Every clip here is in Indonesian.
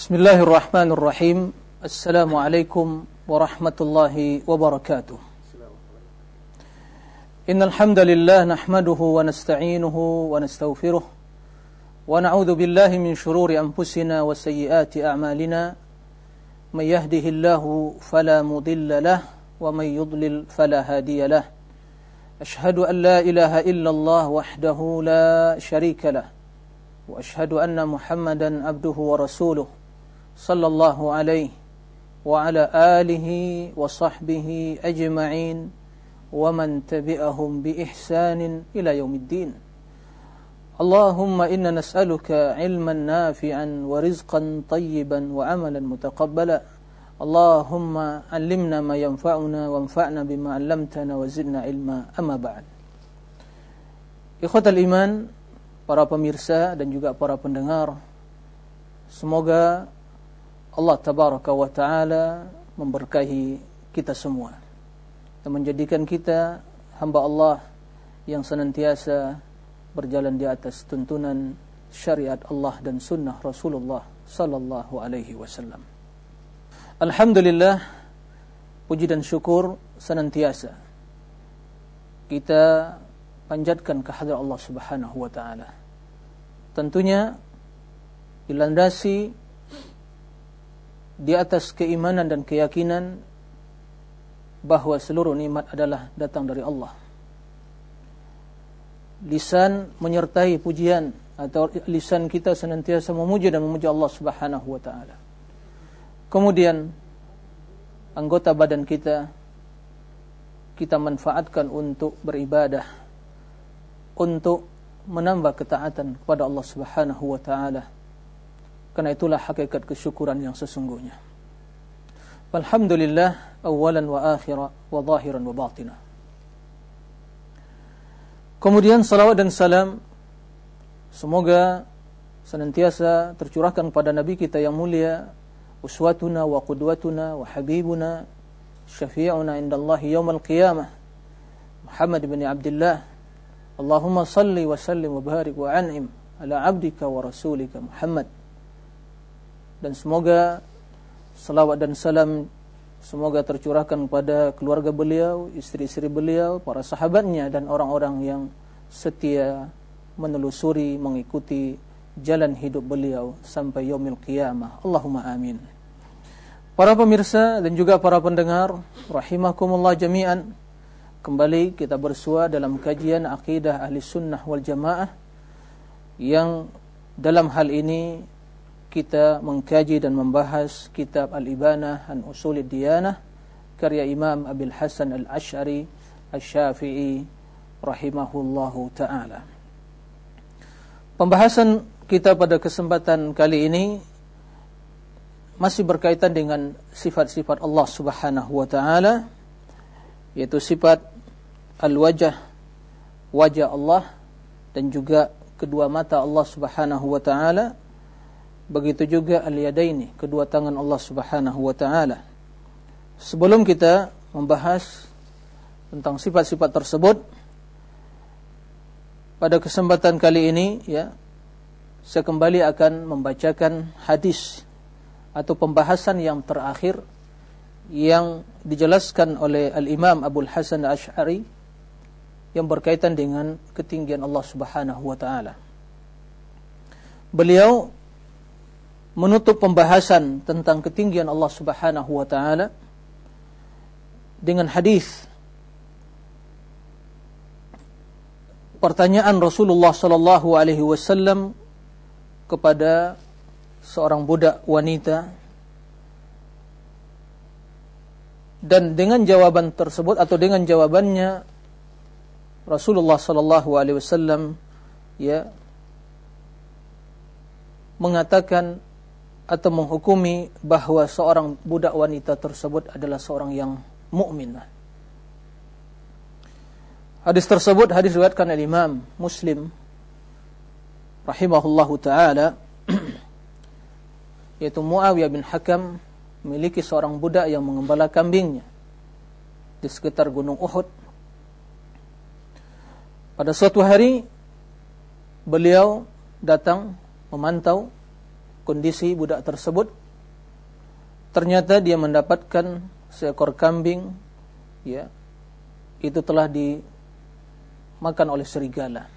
Bismillahirrahmanirrahim. Assalamualaikum warahmatullahi wabarakatuh. Innal hamdalillah nahmaduhu wa nasta'inuhu wa nastaghfiruh wa na'udzu billahi min shururi anfusina wa sayyiati a'malina. May yahdihillahu fala mudilla lahu wa may yudlil fala hadiya lahu. Ashhadu an la ilaha illallah wahdahu la sharika lahu wa ashhadu anna Muhammadan abduhu wa rasuluh sallallahu alaihi wa ala alihi wa sahbihi ajma'in wa man tabi'ahum bi ihsanin ila yaumiddin. Allahumma inna nas'aluka ilman nafi'an wa rizqan tayyiban wa amalan mutaqabbala. Allahumma allimna ma yanfa'una wanfa'na bima 'allamtana wa zidna ilma. Amma ba'd. Ikhwatal iman, para pemirsa dan juga para pendengar, semoga Allah tabaraka wa ta'ala memberkahi kita semua dan menjadikan kita hamba Allah yang senantiasa berjalan di atas tuntunan syariat Allah dan sunnah Rasulullah sallallahu alaihi wasallam. Alhamdulillah, puji dan syukur senantiasa kita panjatkan kehadirat Allah Subhanahu wa taala. Tentunya dilandasi di atas keimanan dan keyakinan bahawa seluruh nikmat adalah datang dari Allah. Lisan menyertai pujian atau lisan kita senantiasa memuji dan memuji Allah Subhanahu wa taala. Kemudian anggota badan kita manfaatkan untuk beribadah, untuk menambah ketaatan kepada Allah Subhanahu wa taala. Karena itulah hakikat kesyukuran yang sesungguhnya. Alhamdulillah awalan wa akhira wa zahiran wa batina. Kemudian salawat dan salam semoga senantiasa tercurahkan kepada Nabi kita yang mulia, uswatuna wa qudwatuna wa habibuna, syafi'una indallahi yaumal qiyamah, Muhammad bin Abdullah. Allahumma salli wa sallim wa barik wa an'im ala abdika wa rasulika Muhammad. Dan semoga salawat dan salam semoga tercurahkan kepada keluarga beliau, istri-istri beliau, para sahabatnya dan orang-orang yang setia menelusuri, mengikuti jalan hidup beliau sampai yaumil qiyamah. Allahumma amin. Para pemirsa dan juga para pendengar rahimakumullah jami'an, kembali kita bersua dalam kajian akidah ahli sunnah wal jamaah, yang dalam hal ini kita mengkaji dan membahas kitab Al-Ibanah an Usulid Diyanah karya Imam Abil Hasan Al-Asy'ari Asy-Syafi'i rahimahullahu ta'ala. Pembahasan kita pada kesempatan kali ini masih berkaitan dengan sifat-sifat Allah Subhanahu wa ta'ala, yaitu sifat al-wajh, wajah Allah, dan juga kedua mata Allah Subhanahu wa ta'ala. Begitu juga al-yadaini, kedua tangan Allah Subhanahu wa ta'ala. Sebelum kita membahas tentang sifat-sifat tersebut, pada kesempatan kali ini saya kembali akan membacakan hadis atau pembahasan yang terakhir yang dijelaskan oleh Al-Imam Abul Hasan Al-Asy'ari yang berkaitan dengan ketinggian Allah Subhanahu wa ta'ala. Beliau menutup pembahasan tentang ketinggian Allah Subhanahu wa ta'ala dengan hadis pertanyaan Rasulullah sallallahu alaihi wasallam kepada seorang budak wanita, dan dengan jawaban tersebut atau dengan jawabannya Rasulullah sallallahu alaihi wasallam mengatakan atau menghukumi bahawa seorang budak wanita tersebut adalah seorang yang mukmin. Hadis tersebut hadis riwayatkan oleh Imam Muslim rahimahullahu taala, yaitu Muawiyah bin Hakam memiliki seorang budak yang mengembala kambingnya di sekitar Gunung Uhud. Pada suatu hari beliau datang memantau kondisi budak tersebut, ternyata dia mendapatkan seekor kambing, ya, itu telah dimakan oleh serigala.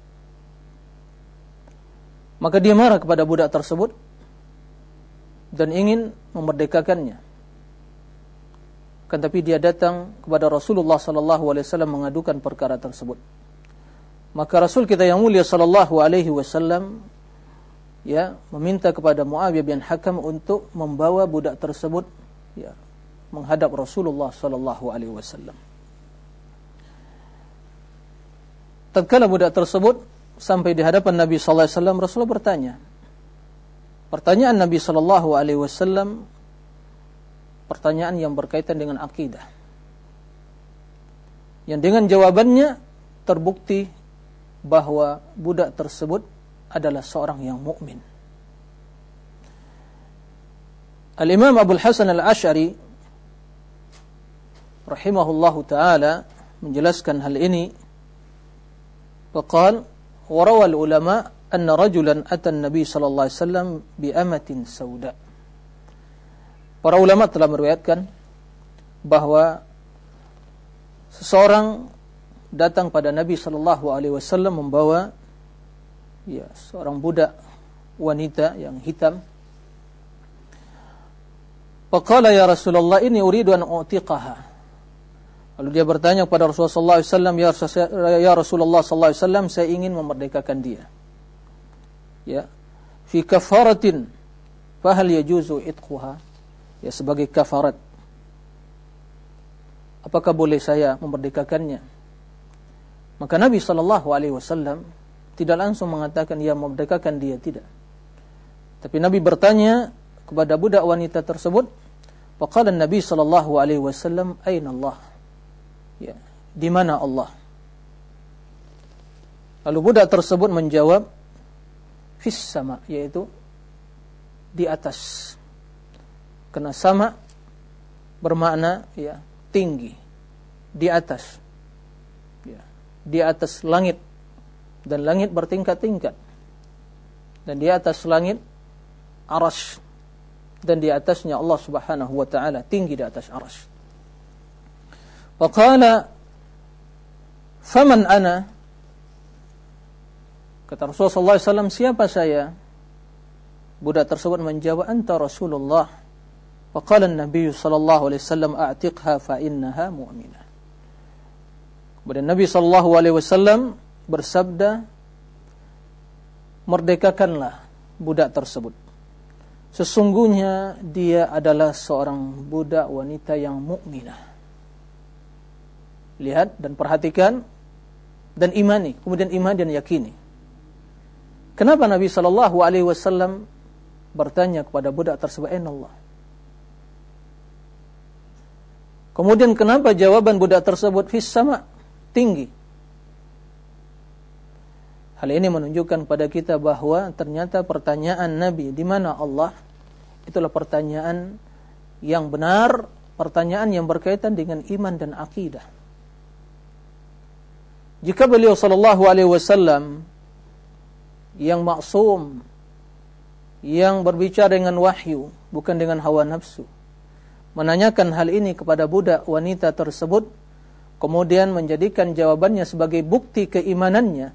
Maka dia marah kepada budak tersebut dan ingin memerdekakannya. Kan tapi dia datang kepada Rasulullah sallallahu alaihi wasallam mengadukan perkara tersebut. Maka Rasul kita yang mulia sallallahu alaihi wasallam, ya, meminta kepada Muawiyah bin Hakam untuk membawa budak tersebut, ya, menghadap Rasulullah sallallahu alaihi wasallam. Tatkala budak tersebut sampai di hadapan Nabi sallallahu alaihi wasallam, Rasulullah bertanya. Pertanyaan Nabi sallallahu alaihi wasallam pertanyaan yang berkaitan dengan akidah. Yang dengan jawabannya terbukti bahwa budak tersebut adalah seorang yang mukmin. Al-Imam Abu Hasan Al-Asy'ari rahimahullahu taala menjelaskan hal ini. Faqal wa rawal ulama anna rajulan ata an-nabi sallallahu alaihi wasallam bi amatin sauda. Para ulama telah meriwayatkan bahwa seseorang datang pada Nabi sallallahu alaihi wasallam membawa, ya, seorang budak wanita yang hitam. Faqala ya Rasulullah inni uridu an u'tiqaha. Lalu dia bertanya kepada Rasulullah sallallahu alaihi wasallam, ya Rasulullah sallallahu alaihi wasallam, saya ingin memerdekakan dia. Ya, fi kafaratin fa hal yajuzu itquha? Ya, sebagai kafarat. Apakah boleh saya memerdekakannya? Maka Nabi sallallahu alaihi wasallam tidak langsung mengatakan ya memerdekakan dia, tidak. Tapi Nabi bertanya kepada budak wanita tersebut, faqala Nabi sallallahu alaihi wasallam, aina Allah? Ya, di mana Allah? Lalu budak tersebut menjawab, fis sama, yaitu di atas. Karena sama bermakna, ya, tinggi, di atas, ya, di atas langit, dan langit bertingkat-tingkat, dan di atas langit arasy, dan di atasnya Allah subhanahu wa ta'ala, tinggi di atas arasy. Faqala faman ana, kata Rasulullah SAW, siapa saya? Budak tersebut menjawab, anta Rasulullah. Faqala an-nabiy sallallahu alaihi wasallam a'tiqha fa innaha mu'minah. Kemudian Nabi sallallahu alaihi wasallam bersabda, merdekakanlah budak tersebut. Sesungguhnya dia adalah seorang budak wanita yang mukminah. Lihat dan perhatikan dan imani, kemudian iman dan yakini. Kenapa Nabi sallallahu alaihi wasallam bertanya kepada budak tersebut, "Aina Allah?" Kemudian kenapa jawaban budak tersebut fis sama, tinggi? Hal ini menunjukkan pada kita bahwa ternyata pertanyaan Nabi, di mana Allah, itulah pertanyaan yang benar, pertanyaan yang berkaitan dengan iman dan akidah. Jika beliau sallallahu alaihi wasallam yang maksum, yang berbicara dengan wahyu, bukan dengan hawa nafsu, menanyakan hal ini kepada budak wanita tersebut, kemudian menjadikan jawabannya sebagai bukti keimanannya,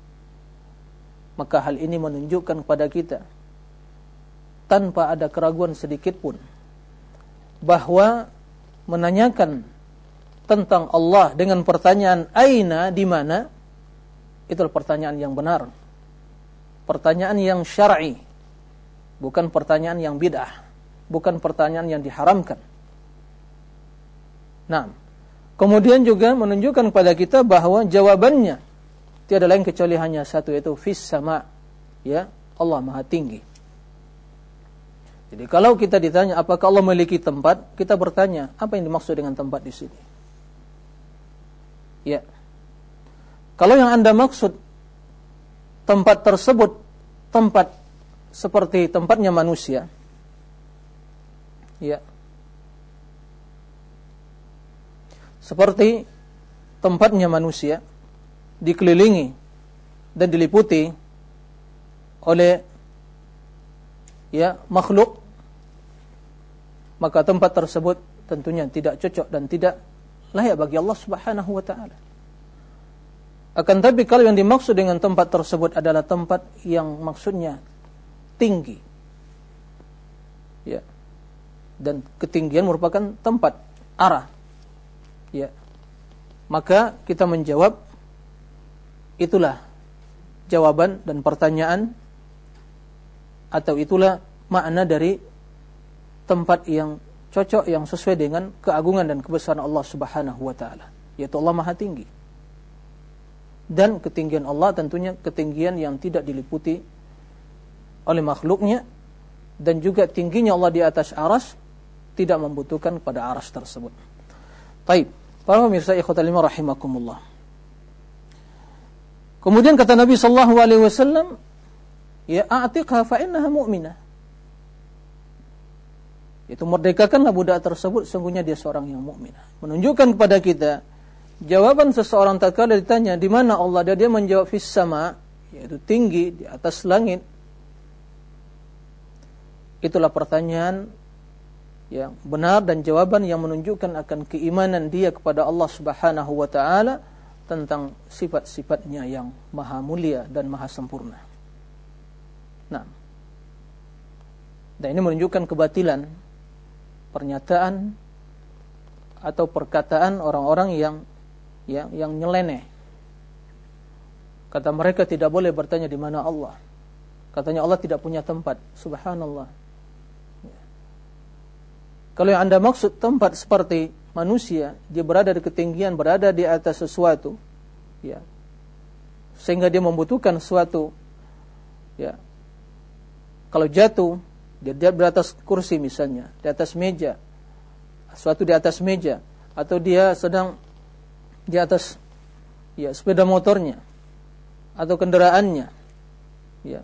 maka hal ini menunjukkan kepada kita tanpa ada keraguan sedikit pun bahwa menanyakan tentang Allah dengan pertanyaan aina, di mana, itulah pertanyaan yang benar, pertanyaan yang syar'i, bukan pertanyaan yang bid'ah, bukan pertanyaan yang diharamkan. Nah, kemudian juga menunjukkan kepada kita bahwa jawabannya tiada lain kecuali hanya satu, yaitu fis sama, ya, Allah Maha Tinggi. Jadi kalau kita ditanya apakah Allah memiliki tempat, kita bertanya apa yang dimaksud dengan tempat di sini. Ya, kalau yang Anda maksud tempat tersebut tempat seperti tempatnya manusia, ya, seperti tempatnya manusia, dikelilingi dan diliputi oleh makhluk, maka tempat tersebut tentunya tidak cocok dan tidak layak bagi Allah Subhanahu wa taala. Akan tapi kalau yang dimaksud dengan tempat tersebut adalah tempat yang maksudnya tinggi, ya, dan ketinggian merupakan tempat arah, ya, maka kita menjawab itulah jawaban dan pertanyaan, atau itulah makna dari tempat yang cocok, yang sesuai dengan keagungan dan kebesaran Allah Subhanahu wa taala, yaitu Allah Maha Tinggi. Dan ketinggian Allah tentunya ketinggian yang tidak diliputi oleh makhluknya, dan juga tingginya Allah di atas arsy tidak membutuhkan pada arsy tersebut. Baik, para pemirsa ikhwatal iman rahimakumullah. Kemudian kata Nabi sallallahu alaihi wasallam, ya a'tiqha fa innaha mu'minah. Itu merdekakanlah budak tersebut, sungguhnya dia seorang yang mukminah. Menunjukkan kepada kita jawaban seseorang tatkala ditanya di mana Allah, dan dia menjawab fis sama, yaitu tinggi di atas langit. Itulah pertanyaan yang benar dan jawaban yang menunjukkan akan keimanan dia kepada Allah Subhanahu wa taala tentang sifat-sifatnya yang maha mulia dan maha sempurna. Nah, dan ini menunjukkan kebatilan pernyataan atau perkataan orang-orang yang nyeleneh. Kata mereka tidak boleh bertanya di mana Allah. Katanya Allah tidak punya tempat. Subhanallah. Kalau yang Anda maksud tempat seperti manusia, dia berada di ketinggian, berada di atas sesuatu, ya, sehingga dia membutuhkan sesuatu, ya. Kalau jatuh, dia di atas kursi misalnya, di atas meja, sesuatu di atas meja, atau dia sedang di atas, ya, sepeda motornya atau kendaraannya, ya.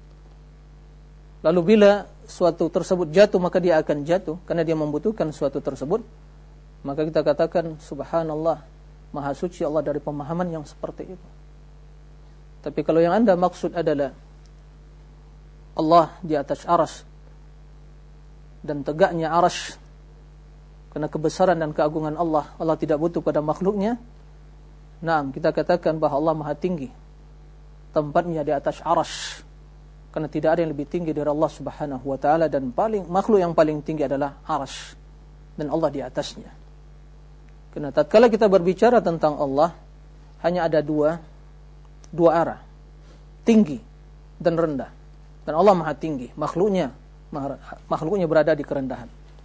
Lalu bila suatu tersebut jatuh, maka dia akan jatuh karena dia membutuhkan suatu tersebut, maka kita katakan subhanallah, maha suci Allah dari pemahaman yang seperti itu. Tapi kalau yang Anda maksud adalah Allah di atas arsy dan tegaknya arsy karena kebesaran dan keagungan Allah, Allah tidak butuh pada makhluknya. Naam, kita katakan bahwa Allah Maha Tinggi, tempatnya di atas arsy, karena tidak ada yang lebih tinggi dari Allah Subhanahu wa taala, dan makhluk yang paling tinggi adalah arsy dan Allah di atasnya. Karena tatkala kita berbicara tentang Allah, hanya ada dua arah, tinggi dan rendah. Dan Allah Maha Tinggi, makhluknya berada di kerendahan.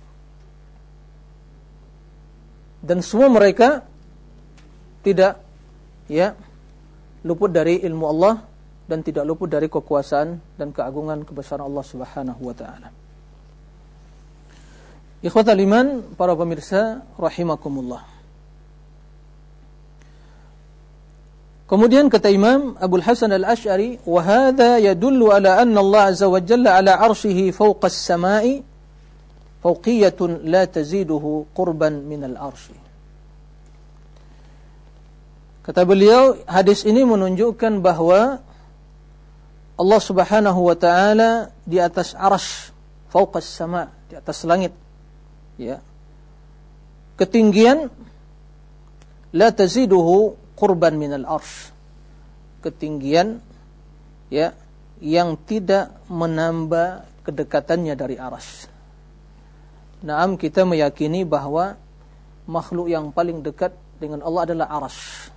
Dan semua mereka tidak, ya, luput dari ilmu Allah dan tidak luput dari kekuasaan dan keagungan kebesaran Allah Subhanahu wa taala. Ikhwatal iman, para pemirsa rahimakumullah. Kemudian kata Imam Abul Hasan Al-Asy'ari, wa hadza yadullu ala anna Allah azza wa jalla ala 'arsyihi fawqa as-sama'i fawqiyatun la taziduhu qurban min al-'arsy. Kata beliau, hadis ini menunjukkan bahwa Allah Subhanahu wa taala di atas arsy, fawqa as-sama', di atas langit, ya. Ketinggian la taziduhu qurban minal arsy, ketinggian, ya, yang tidak menambah kedekatannya dari arsy. Naam, kita meyakini bahwa makhluk yang paling dekat dengan Allah adalah arsy.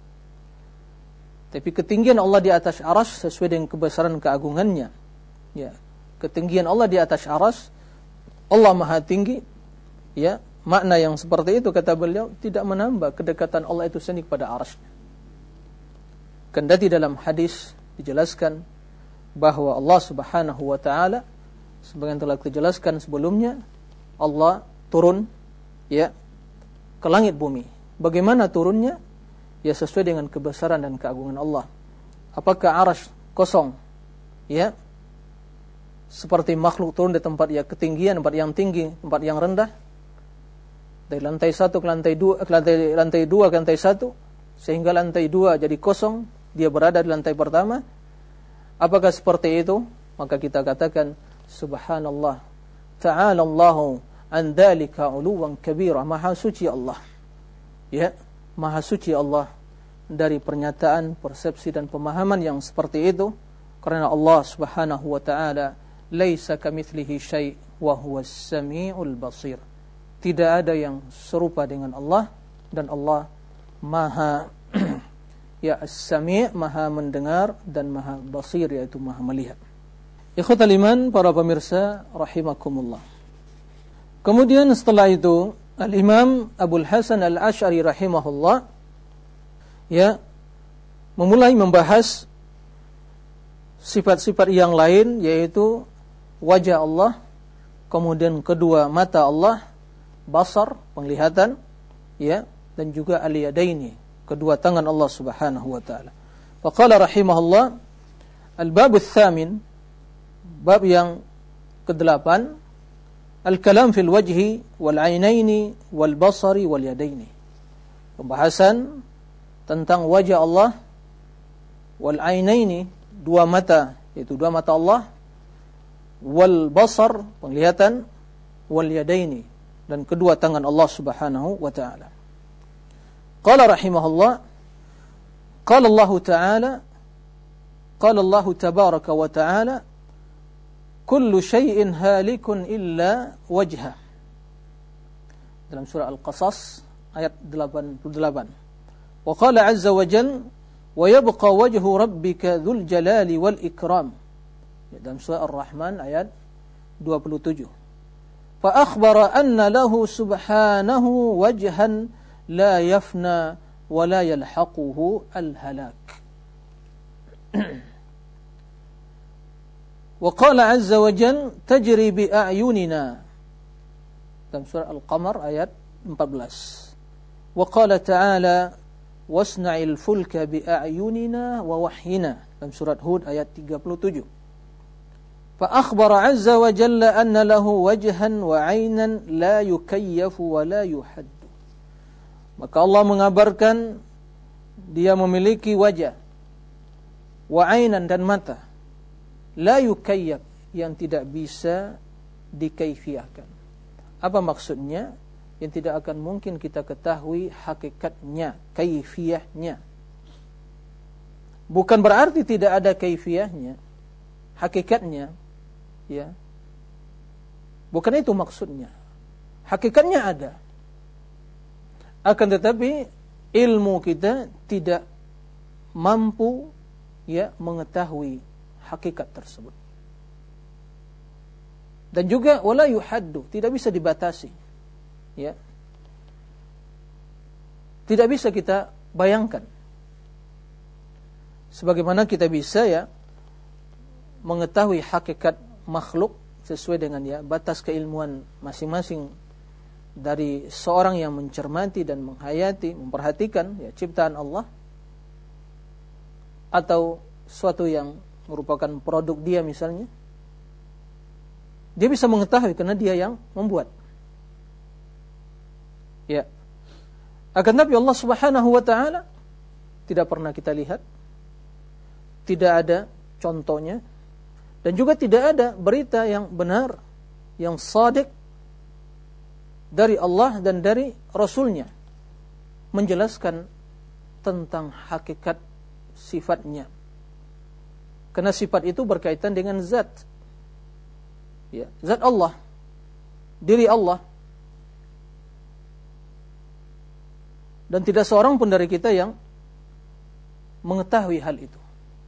Tapi ketinggian Allah di atas arsy sesuai dengan kebesaran keagungannya, ya. Ketinggian Allah di atas arsy, Allah Maha Tinggi, ya. Makna yang seperti itu, kata beliau, tidak menambah kedekatan Allah itu sendiri kepada arsy-Nya. Kendati dalam hadis dijelaskan bahwa Allah Subhanahu wa taala, sebagaimana telah dijelaskan sebelumnya, Allah turun, ya, ke langit bumi. Bagaimana turunnya? Ya, sesuai dengan kebesaran dan keagungan Allah. Apakah arsy kosong, ya, seperti makhluk turun di tempat yang ketinggian, tempat yang tinggi, tempat yang rendah, dari lantai 1 ke lantai 2, lantai 2 ke lantai 1, sehingga lantai 2 jadi kosong, dia berada di lantai pertama. Apakah seperti itu? Maka kita katakan Subhanallah, ta'ala Allahu an dzalika 'uluwan kabira. Maha suci Allah. Ya, maha suci Allah dari pernyataan, persepsi dan pemahaman yang seperti itu, karena Allah Subhanahu wa taala laisa kamitslihi syai' wa huwas samiul basir. Tidak ada yang serupa dengan Allah, dan Allah maha ya as-sami', maha mendengar, dan maha basir, yaitu maha melihat. Ikhwatal iman, para pemirsa rahimakumullah. Kemudian setelah itu Al-Imam Abul Hasan Al-Asy'ari rahimahullah ya memulai membahas sifat-sifat yang lain, yaitu wajah Allah, kemudian kedua mata Allah, basar, penglihatan, ya, dan juga al-yadaini, kedua tangan Allah Subhanahu wa taala. Faqala rahimahullah, al-bab ats-tsamin, bab yang ke-8, al-kalam fil wajhi wal 'ainaini wal basari wal yadaini. Pembahasan tentang wajah Allah, wal 'ainaini, dua mata, yaitu dua mata Allah, wal basar, penglihatan, wal yadaini, dan kedua tangan Allah Subhanahu wa taala. Qala rahimahullah, qala Allah taala, qala Allah tabaraka wa taala, kullu syai'in halikun illa wajhah. Dalam surah Al-Qasas ayat 88. Wa qala azza wa jalla, wa yabqa wajhu rabbika dzul jalali wal ikram. Dalam surah Ar-Rahman ayat 27. Fa akhbara anna lahu subhanahu wajhan la yafna wa la yalhaquhu al-halak. Wa qala azza wa jalla tajri bi a'yunina. Dalam surah Al-Qamar ayat 14. Wa qala ta'ala wasna'il fulka bi a'yunina wa wahyina. Dalam surat Hud ayat 37. Fa akhbara azza wa jalla anna lahu wajhan wa 'aynan la yukayyafu wa la yuhadd. Maka Allah mengabarkan dia memiliki wajah, wa 'aynan, dan mata, la yukayyaf, yang tidak bisa dikaifiahkan. Apa maksudnya? Yang tidak akan mungkin kita ketahui hakikatnya, kaifiyahnya. Bukan berarti tidak ada kaifiyahnya, hakikatnya, ya. Bukan itu maksudnya. Hakikatnya ada. Akan tetapi ilmu kita tidak mampu, ya, mengetahui hakikat tersebut. Dan juga wala yuhaddu, tidak bisa dibatasi, ya. Tidak bisa kita bayangkan. Sebagaimana kita bisa, ya, mengetahui hakikat makhluk sesuai dengan, ya, batas keilmuan masing-masing dari seorang yang mencermati dan menghayati, memperhatikan, ya, ciptaan Allah, atau suatu yang merupakan produk dia misalnya, dia bisa mengetahui karena dia yang membuat. Ya. Akan tapi Allah Subhanahu wa taala tidak pernah kita lihat, tidak ada contohnya, dan juga tidak ada berita yang benar, yang shadiq dari Allah dan dari Rasulnya menjelaskan tentang hakikat sifatnya. Karena sifat itu berkaitan dengan zat, ya, zat Allah, diri Allah. Dan tidak seorang pun dari kita yang mengetahui hal itu.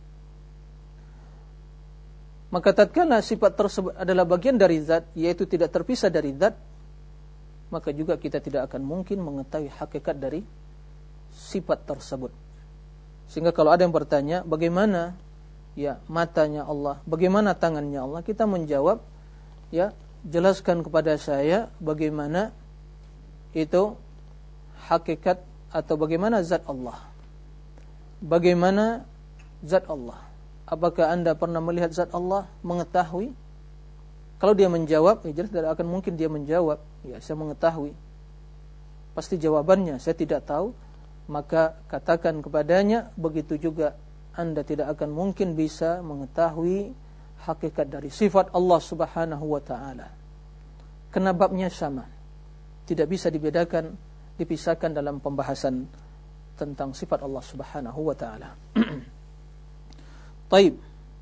Maka tatkala sifat tersebut adalah bagian dari zat, yaitu tidak terpisah dari zat, maka juga kita tidak akan mungkin mengetahui hakikat dari sifat tersebut. Sehingga kalau ada yang bertanya, bagaimana, ya, matanya Allah, bagaimana tangannya Allah, kita menjawab, ya, jelaskan kepada saya bagaimana itu hakikat atau bagaimana zat Allah. Bagaimana zat Allah? Apakah Anda pernah melihat zat Allah, mengetahui? Kalau dia menjawab, ya jelas tidak akan mungkin dia menjawab, ya, saya mengetahui. Pasti jawabannya, saya tidak tahu. Maka katakan kepadanya, begitu juga Anda tidak akan mungkin bisa mengetahui hakikat dari sifat Allah Subhanahu wa taala. Karena babnya sama. Tidak bisa dipisahkan dalam pembahasan tentang sifat Allah Subhanahu wa taala. Baik.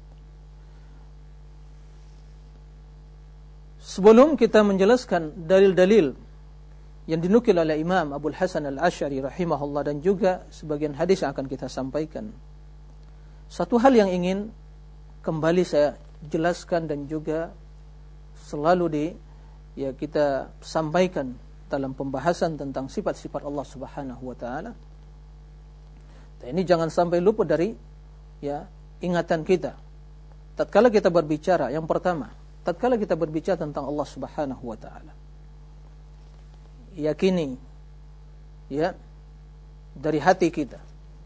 Sebelum kita menjelaskan dalil-dalil yang dinukil oleh Imam Abul Hasan Al-Asy'ari rahimahullah dan juga sebagian hadis yang akan kita sampaikan, satu hal yang ingin kembali saya jelaskan dan juga selalu kita sampaikan dalam pembahasan tentang sifat-sifat Allah Subhanahu wa taala. Dan ini jangan sampai luput dari ingatan kita. Tatkala kita berbicara, yang pertama, tatkala kita berbicara tentang Allah Subhanahu wa taala, yakini dari hati kita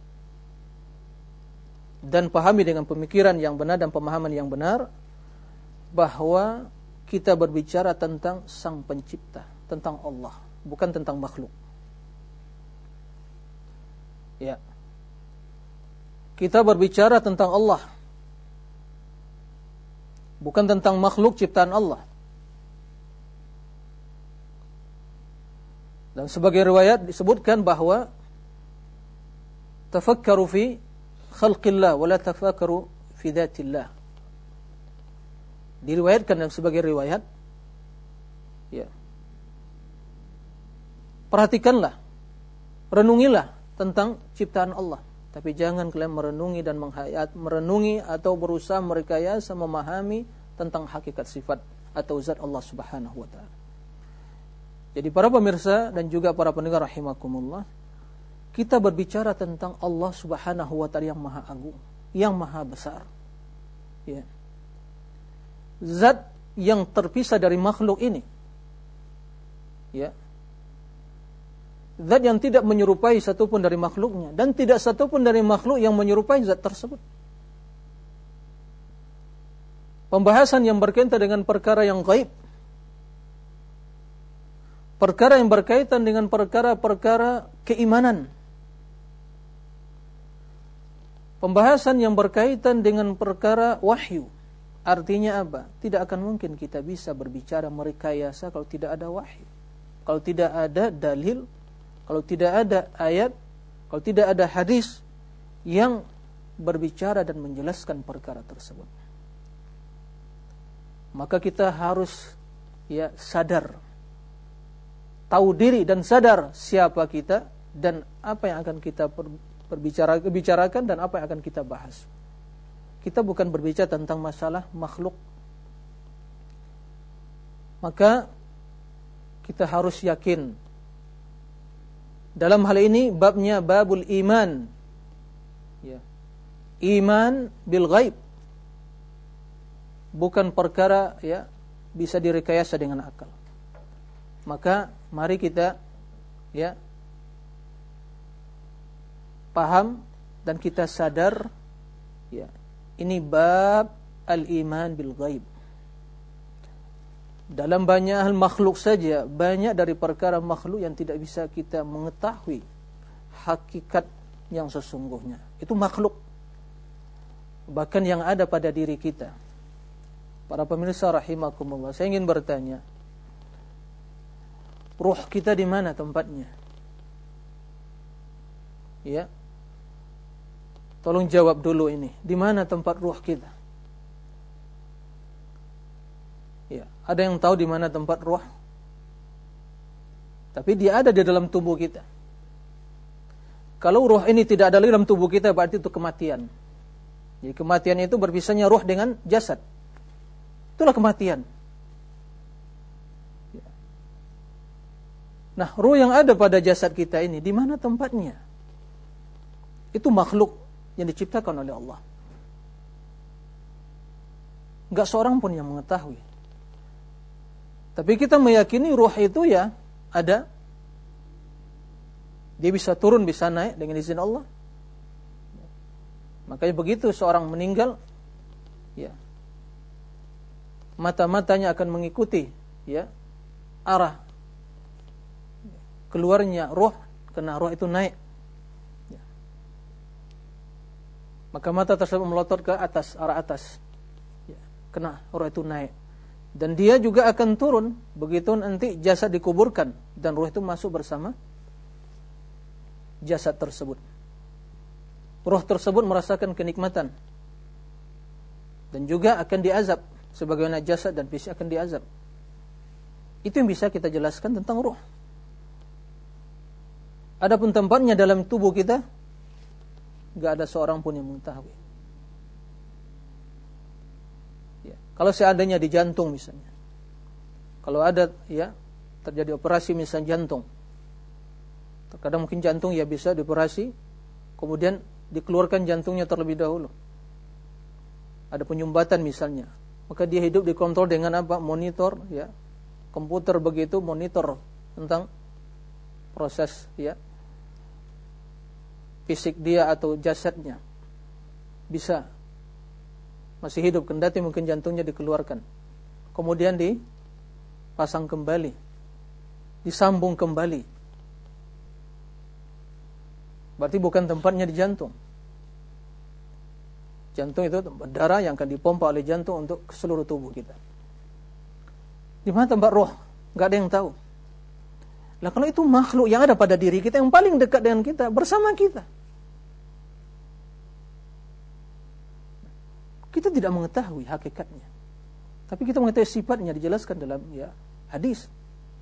dan pahami dengan pemikiran yang benar dan pemahaman yang benar bahwa kita berbicara tentang Sang Pencipta, tentang Allah, bukan tentang makhluk. Kita berbicara tentang Allah, bukan tentang makhluk ciptaan Allah. Dan sebagai riwayat disebutkan bahwa tafakkaru fi khalqillah wa la tafakkaru fi dzatillah. Diriwayatkan dan sebagai riwayat, perhatikanlah, renungilah tentang ciptaan Allah, tapi jangan kalian merenungi atau berusaha merekayasa memahami tentang hakikat sifat atau zat Allah Subhanahu wa taala. Jadi para pemirsa dan juga para pendengar rahimakumullah, kita berbicara tentang Allah Subhanahu wa taala yang maha agung, yang maha besar. Zat yang terpisah dari makhluk ini. Zat yang tidak menyerupai satupun dari makhluknya, dan tidak satupun dari makhluk yang menyerupai zat tersebut. Pembahasan yang berkaitan dengan perkara yang gaib, perkara yang berkaitan dengan perkara-perkara keimanan, pembahasan yang berkaitan dengan perkara wahyu. Artinya apa? Tidak akan mungkin kita bisa berbicara merekayasa kalau tidak ada wahyu, kalau tidak ada dalil, kalau tidak ada ayat, kalau tidak ada hadis yang berbicara dan menjelaskan perkara tersebut. Maka kita harus sadar, tahu diri dan sadar siapa kita dan apa yang akan kita bicarakan dan apa yang akan kita bahas. Kita bukan berbicara tentang masalah makhluk. Maka kita harus yakin. Dalam hal ini babnya babul iman. Iman bil ghaib. Bukan perkara bisa direkayasa dengan akal. Maka mari kita paham dan kita sadar ini bab al-iman bil ghaib. Dalam banyak hal makhluk saja, banyak dari perkara makhluk yang tidak bisa kita mengetahui hakikat yang sesungguhnya. Itu makhluk. Bahkan yang ada pada diri kita. Para pemirsa rahimakumullah, saya ingin bertanya, ruh kita di mana tempatnya? Tolong jawab dulu ini. Di mana tempat ruh kita? Ada yang tahu di mana tempat ruh? Tapi dia ada di dalam tubuh kita. Kalau ruh ini tidak ada dalam tubuh kita, berarti itu kematian. Jadi kematian itu berpisahnya ruh dengan jasad. Itulah kematian. Nah, ruh yang ada pada jasad kita ini, di mana tempatnya? Itu makhluk yang diciptakan oleh Allah. Enggak seorang pun yang mengetahui. Tapi kita meyakini ruh itu ada. Dia bisa turun, bisa naik dengan izin Allah. Makanya begitu seorang meninggal, mata-matanya akan mengikuti arah keluarnya ruh, karena ruh itu naik. Maka mata tersebut melotot ke atas, arah atas. kena roh itu naik. Dan dia juga akan turun begitu nanti jasad dikuburkan dan roh itu masuk bersama jasad tersebut. Roh tersebut merasakan kenikmatan dan juga akan diazab sebagaimana jasad dan fisik akan diazab. Itu yang bisa kita jelaskan tentang roh. Adapun tempatnya dalam tubuh kita, enggak ada seorang pun yang mengetahui. Ya, kalau seandainya di jantung misalnya, kalau ada ya terjadi operasi misalnya jantung, terkadang mungkin jantung ya bisa dioperasi, kemudian dikeluarkan jantungnya terlebih dahulu. Ada penyumbatan misalnya, maka dia hidup dikontrol dengan apa? Monitor, ya, komputer begitu, monitor tentang proses ya fisik dia atau jasadnya. Bisa masih hidup kendati mungkin jantungnya dikeluarkan, kemudian dipasang kembali, disambung kembali. Berarti bukan tempatnya di jantung. Jantung itu darah yang akan dipompa oleh jantung untuk ke seluruh tubuh kita. Di mana tempat roh? Enggak ada yang tahu. Lah kalau itu makhluk yang ada pada diri kita, yang paling dekat dengan kita, bersama kita, kita tidak mengetahui hakikatnya, tapi kita mengetahui sifatnya, dijelaskan dalam ya hadis.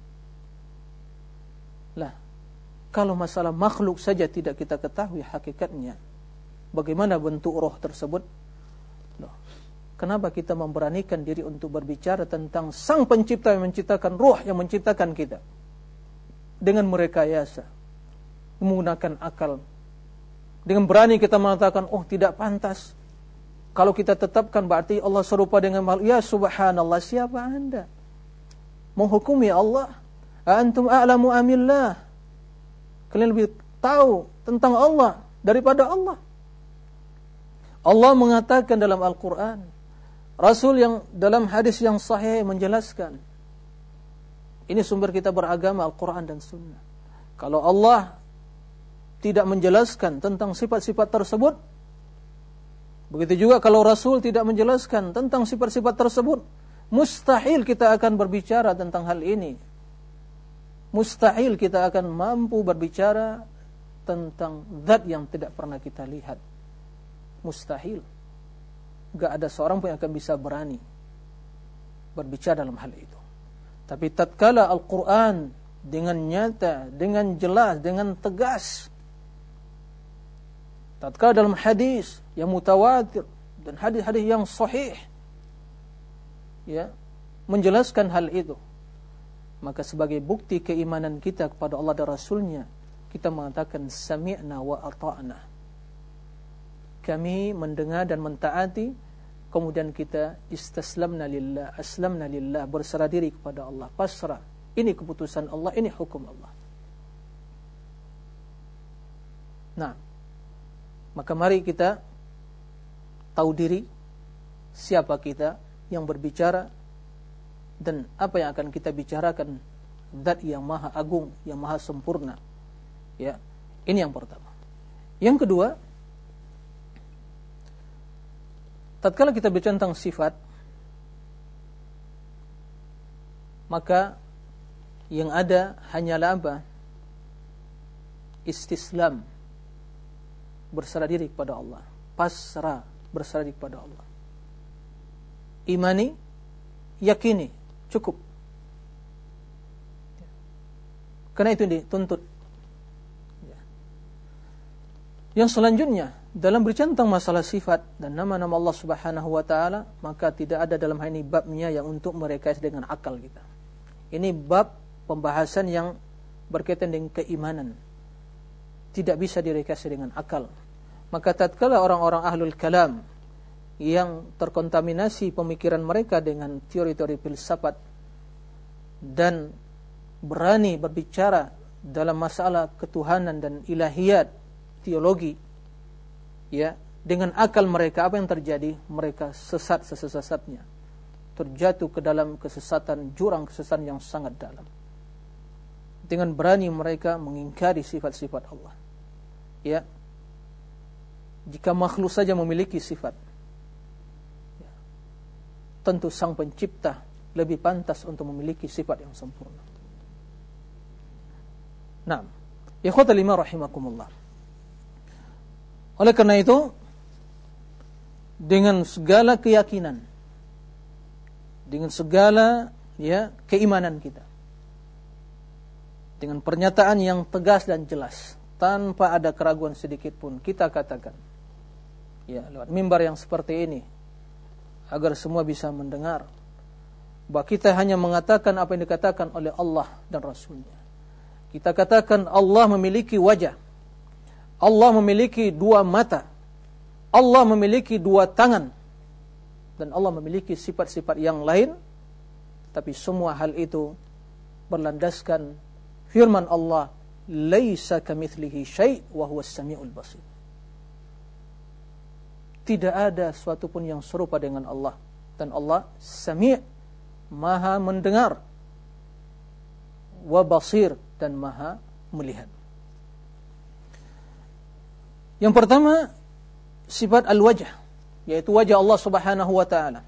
Lah, kalau masalah makhluk saja tidak kita ketahui hakikatnya, bagaimana bentuk roh tersebut? Loh, kenapa kita memberanikan diri untuk berbicara tentang Sang Pencipta yang menciptakan roh, yang menciptakan kita, dengan merekayasa, menggunakan akal, dengan berani kita mengatakan, oh tidak pantas. Kalau kita tetapkan berarti Allah serupa dengan makhluk. Ya subhanallah, siapa Anda menghukumi Allah? Antum a'lamu amillah. Kalian lebih tahu tentang Allah daripada Allah. Allah mengatakan dalam Al-Quran, Rasul yang dalam hadis yang sahih menjelaskan. Ini sumber kita beragama, Al-Quran dan Sunnah. Kalau Allah tidak menjelaskan tentang sifat-sifat tersebut, begitu juga kalau Rasul tidak menjelaskan tentang sifat-sifat tersebut, mustahil kita akan berbicara tentang hal ini. Mustahil kita akan mampu berbicara tentang zat yang tidak pernah kita lihat. Mustahil. Gak ada seorang pun yang akan bisa berani berbicara dalam hal itu. Tapi tatkala Al-Quran dengan nyata, dengan jelas, dengan tegas, tatkala dalam hadis yang mutawatir dan hadis-hadis yang sahih ya menjelaskan hal itu, maka sebagai bukti keimanan kita kepada Allah dan Rasulnya, kita mengatakan sami'na wa ata'na. Kami mendengar dan mentaati, kemudian kita istaslamna lillah, aslamna lillah, berserah diri kepada Allah, pasrah. Ini keputusan Allah, ini hukum Allah. Nah, maka mari kita tahu diri, siapa kita yang berbicara dan apa yang akan kita bicarakan, zat yang maha agung, yang maha sempurna. Ya, ini yang pertama. Yang kedua, tatkala kita bicara tentang sifat, maka yang ada hanyalah apa? Istislam, berserah diri kepada Allah, pasrah, berserah diri kepada Allah. Imani, yakini, cukup. Karena itu dituntut. Yang selanjutnya, dalam berbicara tentang masalah sifat dan nama-nama Allah Subhanahu wa taala, maka tidak ada dalam hal ini babnya yang untuk merekayasa dengan akal kita. Ini bab pembahasan yang berkaitan dengan keimanan. Tidak bisa direkayasa dengan akal. Maka tatkala orang-orang ahlul kalam yang terkontaminasi pemikiran mereka dengan teori-teori filsafat dan berani berbicara dalam masalah ketuhanan dan ilahiyat, teologi, ya, dengan akal mereka, apa yang terjadi? Mereka sesat sesat-sesatnya, terjatuh ke dalam kesesatan, jurang kesesatan yang sangat dalam. Dengan berani mereka mengingkari sifat-sifat Allah. Ya, jika makhluk saja memiliki sifat, ya, tentu Sang Pencipta lebih pantas untuk memiliki sifat yang sempurna. Nah, ikhwatal iman rahimakumullah. Oleh karena itu, dengan segala keyakinan, dengan segala keimanan kita, dengan pernyataan yang tegas dan jelas, tanpa ada keraguan sedikit pun, kita katakan lewat mimbar yang seperti ini, agar semua bisa mendengar, bahwa kita hanya mengatakan apa yang dikatakan oleh Allah dan Rasulnya. Kita katakan Allah memiliki wajah, Allah memiliki dua mata, Allah memiliki dua tangan, dan Allah memiliki sifat-sifat yang lain. Tapi semua hal itu berlandaskan firman Allah, laisa kamitslihi syai' wa huwas samiul basir. Tidak ada sesuatu pun yang serupa dengan Allah, dan Allah Sami', Maha mendengar, wa basir, dan Maha melihat. Yang pertama, sifat al-wajh, yaitu wajah Allah Subhanahu wa taala.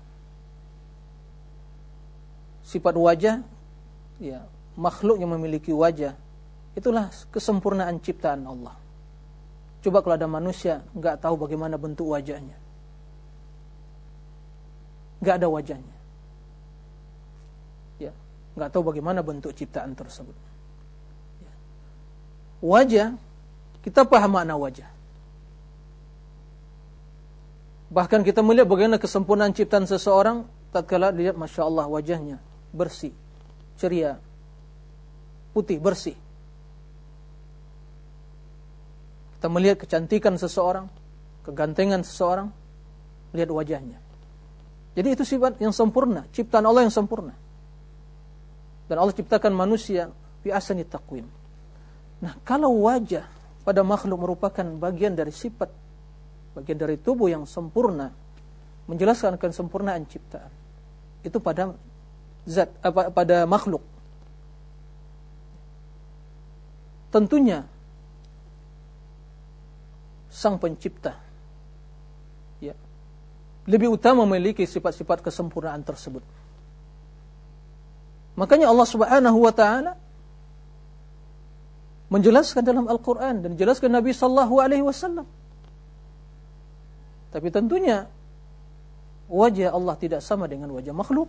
Sifat wajah, makhluk yang memiliki wajah, itulah kesempurnaan ciptaan Allah. Coba kalau ada manusia enggak tahu bagaimana bentuk wajahnya, enggak ada wajahnya, enggak tahu bagaimana bentuk ciptaan tersebut. Wajah, kita paham makna wajah. Bahkan kita melihat bagaimana kesempurnaan ciptaan seseorang tatkala dilihat, masya Allah, wajahnya bersih, ceria, putih, bersih. Kita melihat kecantikan seseorang, kegantengan seseorang, lihat wajahnya. Jadi itu sifat yang sempurna, ciptaan Allah yang sempurna. Dan Allah ciptakan manusia bi ahsani taqwim. Nah, kalau wajah pada makhluk merupakan bagian dari sifat, bagian dari tubuh yang sempurna, menjelaskan kesempurnaan ciptaan itu pada pada makhluk. Tentunya Sang Pencipta lebih utama memiliki sifat-sifat kesempurnaan tersebut. Makanya Allah Subhanahu wa taala menjelaskan dalam Al-Qur'an dan menjelaskan Nabi sallallahu alaihi wasallam. Tapi tentunya wajah Allah tidak sama dengan wajah makhluk.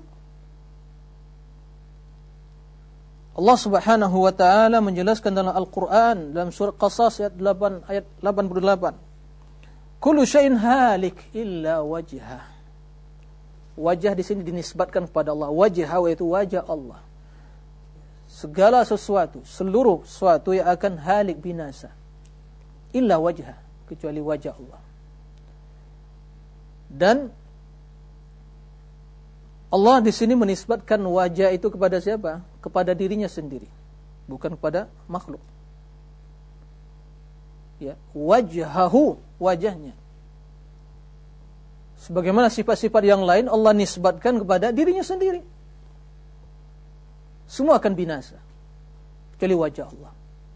Allah Subhanahu wa taala menjelaskan dalam Al-Qur'an dalam surah Qasas ayat 88. Kullu syai'in halik illa wajhah. Wajah di sini dinisbatkan kepada Allah. Wajah itu wajah Allah. Segala sesuatu, seluruh sesuatu yang akan halik, binasa, illa wajhah, kecuali wajah Allah. Dan Allah di sini menisbatkan wajah itu kepada siapa? Kepada dirinya sendiri, bukan kepada makhluk. Wajhahu, wajahnya. Sebagaimana sifat-sifat yang lain Allah nisbatkan kepada dirinya sendiri. Semua akan binasa, kecuali wajah Allah.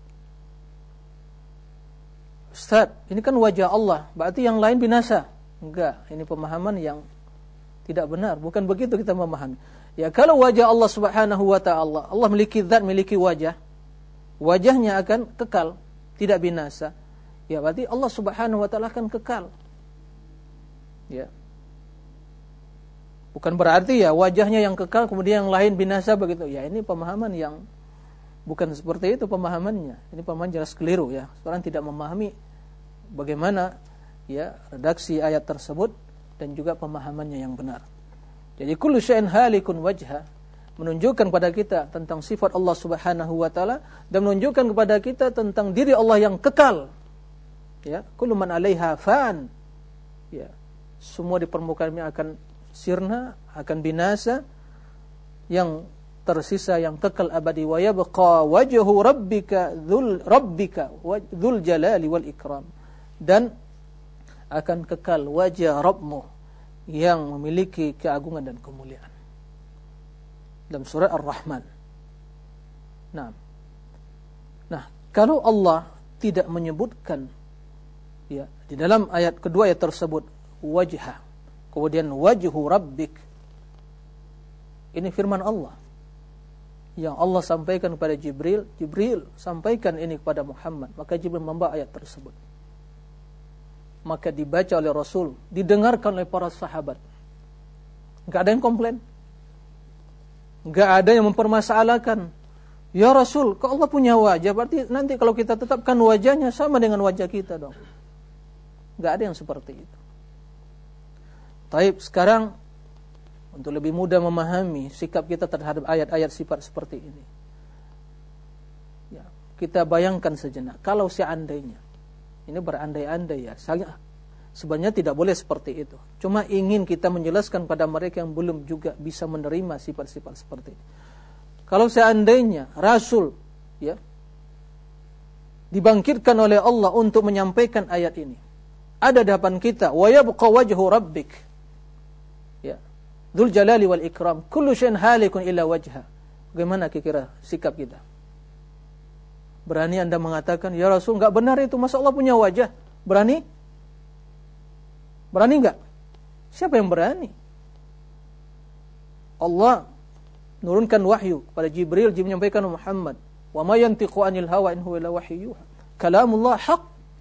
Ustaz, ini kan wajah Allah, berarti yang lain binasa? Enggak, ini pemahaman yang tidak benar. Bukan begitu kita memahami. Kalau wajah Allah Subhanahu wa ta'ala, Allah memiliki zat, memiliki wajah, wajahnya akan kekal, tidak binasa. Berarti Allah Subhanahu wa ta'ala akan kekal. Bukan berarti wajahnya yang kekal kemudian yang lain binasa begitu. Ini pemahaman yang bukan seperti itu pemahamannya. Ini pemahaman jelas keliru Seorang tidak memahami bagaimana redaksi ayat tersebut dan juga pemahamannya yang benar. Jadi kullu syai'in halikun wajha menunjukkan kepada kita tentang sifat Allah Subhanahu wa taala dan menunjukkan kepada kita tentang diri Allah yang kekal. Kullu man 'alaiha fan. Semua di permukaan ini akan sirna, akan binasa. Yang tersisa yang kekal abadi, wa yabqa wajhu rabbika dzul jalali wal ikram. Dan akan kekal wajah Rabbmu yang memiliki keagungan dan kemuliaan. Dalam surah Ar-Rahman. Nah, kalau Allah tidak menyebutkan di dalam ayat kedua ayat tersebut wajha, kemudian wajhu rabbik, Ini firman Allah yang Allah sampaikan kepada Jibril. Jibril sampaikan ini kepada Muhammad. Maka Jibril membawa ayat tersebut. Maka dibaca oleh Rasul, didengarkan oleh para sahabat. Enggak ada yang komplain. Enggak ada yang mempermasalahkan. Ya Rasul, kok Allah punya wajah? Berarti nanti kalau kita tetapkan wajahnya sama dengan wajah kita dong. Enggak ada yang seperti itu. Taib, sekarang untuk lebih mudah memahami sikap kita terhadap ayat-ayat sifat seperti ini. Ya, kita bayangkan sejenak, kalau seandainya, ini berandai-andai ya, sebenarnya tidak boleh seperti itu. Cuma ingin kita menjelaskan pada mereka yang belum juga bisa menerima sifat-sifat seperti ini. Kalau seandainya Rasul ya dibangkitkan oleh Allah untuk menyampaikan ayat ini, ada di hadapan kita, wa yabqa wajhu rabbik, ya, dzul jalali wal ikram, kullu syai'in halikun illa wajha. Bagaimana kira-kira sikap kita? Berani Anda mengatakan, ya Rasul, enggak benar itu, masa Allah punya wajah? Berani? Berani enggak? Siapa yang berani? Allah nurunkan wahyu kepada Jibril, Jibril menyampaikan kepada Muhammad, wa ma yantiqu anil hawa in huwa illa wahyu yuha. Kalamullah haq.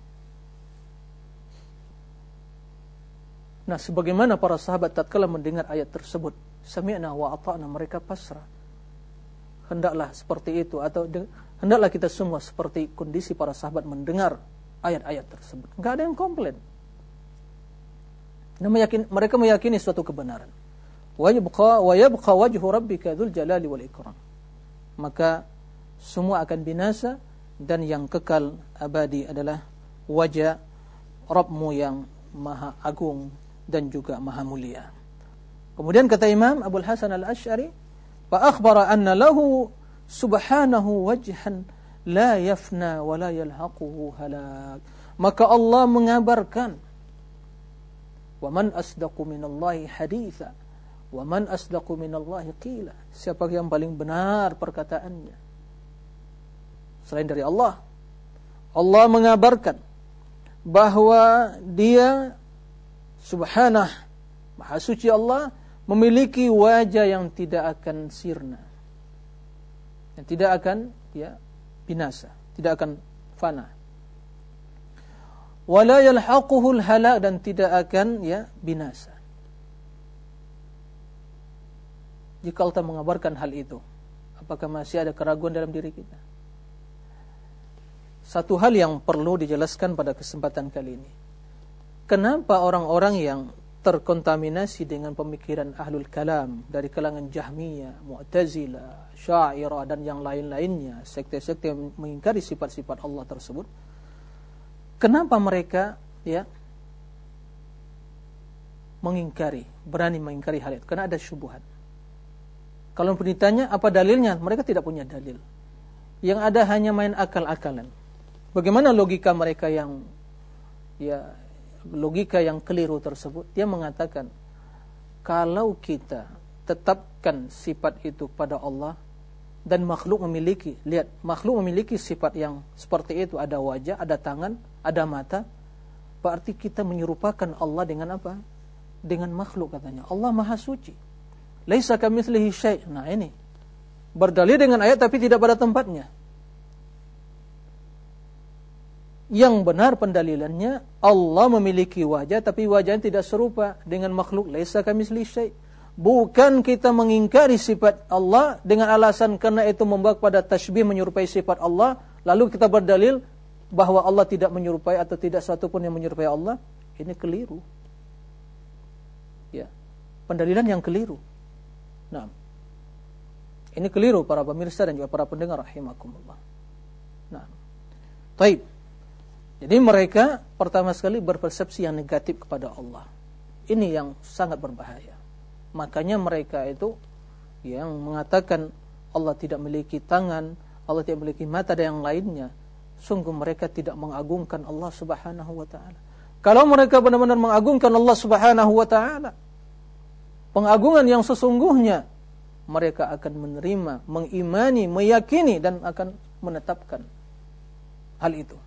Nah, sebagaimana para sahabat tatkala mendengar ayat tersebut, sami'na wa ata'na, mereka pasrah. Hendaklah seperti itu, atau hendaklah kita semua seperti kondisi para sahabat mendengar ayat-ayat tersebut. Enggak ada yang komplain. Mereka meyakini suatu kebenaran. Wa yabqa wajhu rabbika dzul jalali wal ikram. Maka semua akan binasa dan yang kekal abadi adalah wajah Rabbmu yang maha agung dan juga maha mulia. Kemudian kata Imam Abul Hasan Al-Asy'ari, fa akhbara anna lahu subhanahu wajhan la yafna wa la yalhaquhu halak. Maka Allah mengabarkan, wa man asdaqu minallahi haditha wa man asdaqu minallahi qila. Siapa yang paling benar perkataannya selain dari Allah? Allah mengabarkan bahwa Dia subhanah, maha suci Allah, memiliki wajah yang tidak akan sirna, yang tidak akan binasa, tidak akan fana. Wala yalhaquhul halak, dan tidak akan binasa. Jika Allah mengabarkan hal itu, apakah masih ada keraguan dalam diri kita? Satu hal yang perlu dijelaskan pada kesempatan kali ini. Kenapa orang-orang yang terkontaminasi dengan pemikiran ahlul kalam dari kalangan Jahmiyah, Mu'tazilah, Sya'irah dan yang lain-lainnya, sekte-sekte yang mengingkari sifat-sifat Allah tersebut, kenapa mereka berani mengingkari hal itu? Karena ada syubhat. Kalau ditanya apa dalilnya, mereka tidak punya dalil. Yang ada hanya main akal-akalan. Bagaimana logika mereka yang logika yang keliru tersebut? Dia mengatakan, kalau kita tetapkan sifat itu pada Allah dan makhluk memiliki sifat yang seperti itu, ada wajah, ada tangan, ada mata, berarti kita menyerupakan Allah dengan apa? Dengan makhluk, katanya. Allah maha suci. Laisa kamitslihi syai'. Nah, ini berdalil dengan ayat tapi tidak pada tempatnya. Yang benar pendalilannya, Allah memiliki wajah tapi wajahnya tidak serupa dengan makhluk. Laisa kamitslihi syai'. Bukan kita mengingkari sifat Allah dengan alasan karena itu membawa pada tasybih, menyerupai sifat Allah, lalu kita berdalil bahwa Allah tidak menyerupai atau tidak satu pun yang menyerupai Allah. Ini keliru. Ya, pendalilan yang keliru. Nah, ini keliru para pemirsa dan juga para pendengar rahimakumullah. Nah, taib. Jadi mereka pertama sekali berpersepsi yang negatif kepada Allah. Ini yang sangat berbahaya. Makanya mereka itu yang mengatakan Allah tidak memiliki tangan, Allah tidak memiliki mata dan yang lainnya, sungguh mereka tidak mengagungkan Allah Subhanahu wa taala. Kalau mereka benar-benar mengagungkan Allah Subhanahu wa taala, pengagungan yang sesungguhnya, mereka akan menerima, mengimani, meyakini dan akan menetapkan hal itu.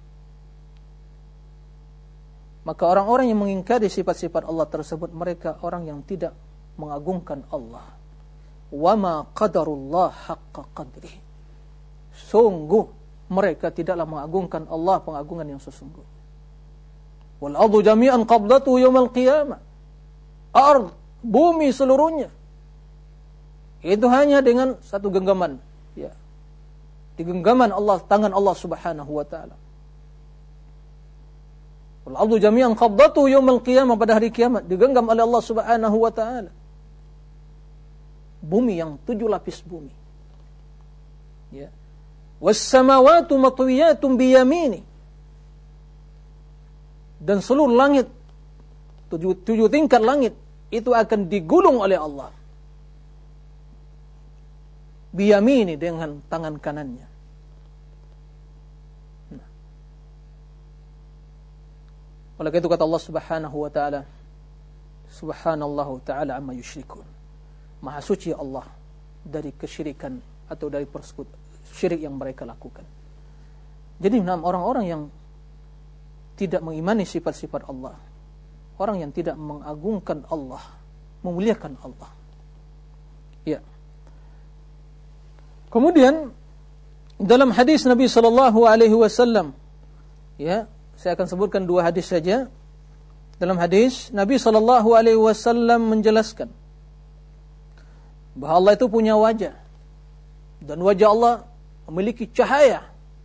Maka orang-orang yang mengingkari sifat-sifat Allah tersebut, mereka orang yang tidak mengagungkan Allah, wa ma qadarullah haqqa qadrih. Sungguh mereka tidaklah mengagungkan Allah pengagungan yang sesungguhnya. Wal ardu jami'an qabdatuhu yaumal qiyamah. Ard, bumi seluruhnya itu hanya dengan satu genggaman, ya. Di genggaman Allah, tangan Allah Subhanahu wa taala. Wal ardu jami'an qabdatuhu yaumal qiyamah, pada hari kiamat digenggam oleh Allah Subhanahu wa taala. Bumi yang 7 lapis bumi. Ya. Was samawati matwiyatun biyamini. Dan seluruh langit, 7 tingkat langit itu akan digulung oleh Allah. Biyamini, dengan tangan kanannya. Nah. Oleh itu kata Allah Subhanahu wa taala, Subhanallahu taala amma yusyrikun. Maha suci Allah dari kesyirikan atau dari syirik yang mereka lakukan. Jadi orang-orang yang tidak mengimani sifat-sifat Allah, orang yang tidak mengagungkan Allah, memuliakan Allah. Ya. Kemudian dalam hadis Nabi sallallahu alaihi wasallam, ya, saya akan sebutkan 2 hadis saja. Dalam hadis Nabi sallallahu alaihi wasallam menjelaskan bahwa Allah itu punya wajah, dan wajah Allah memiliki cahaya.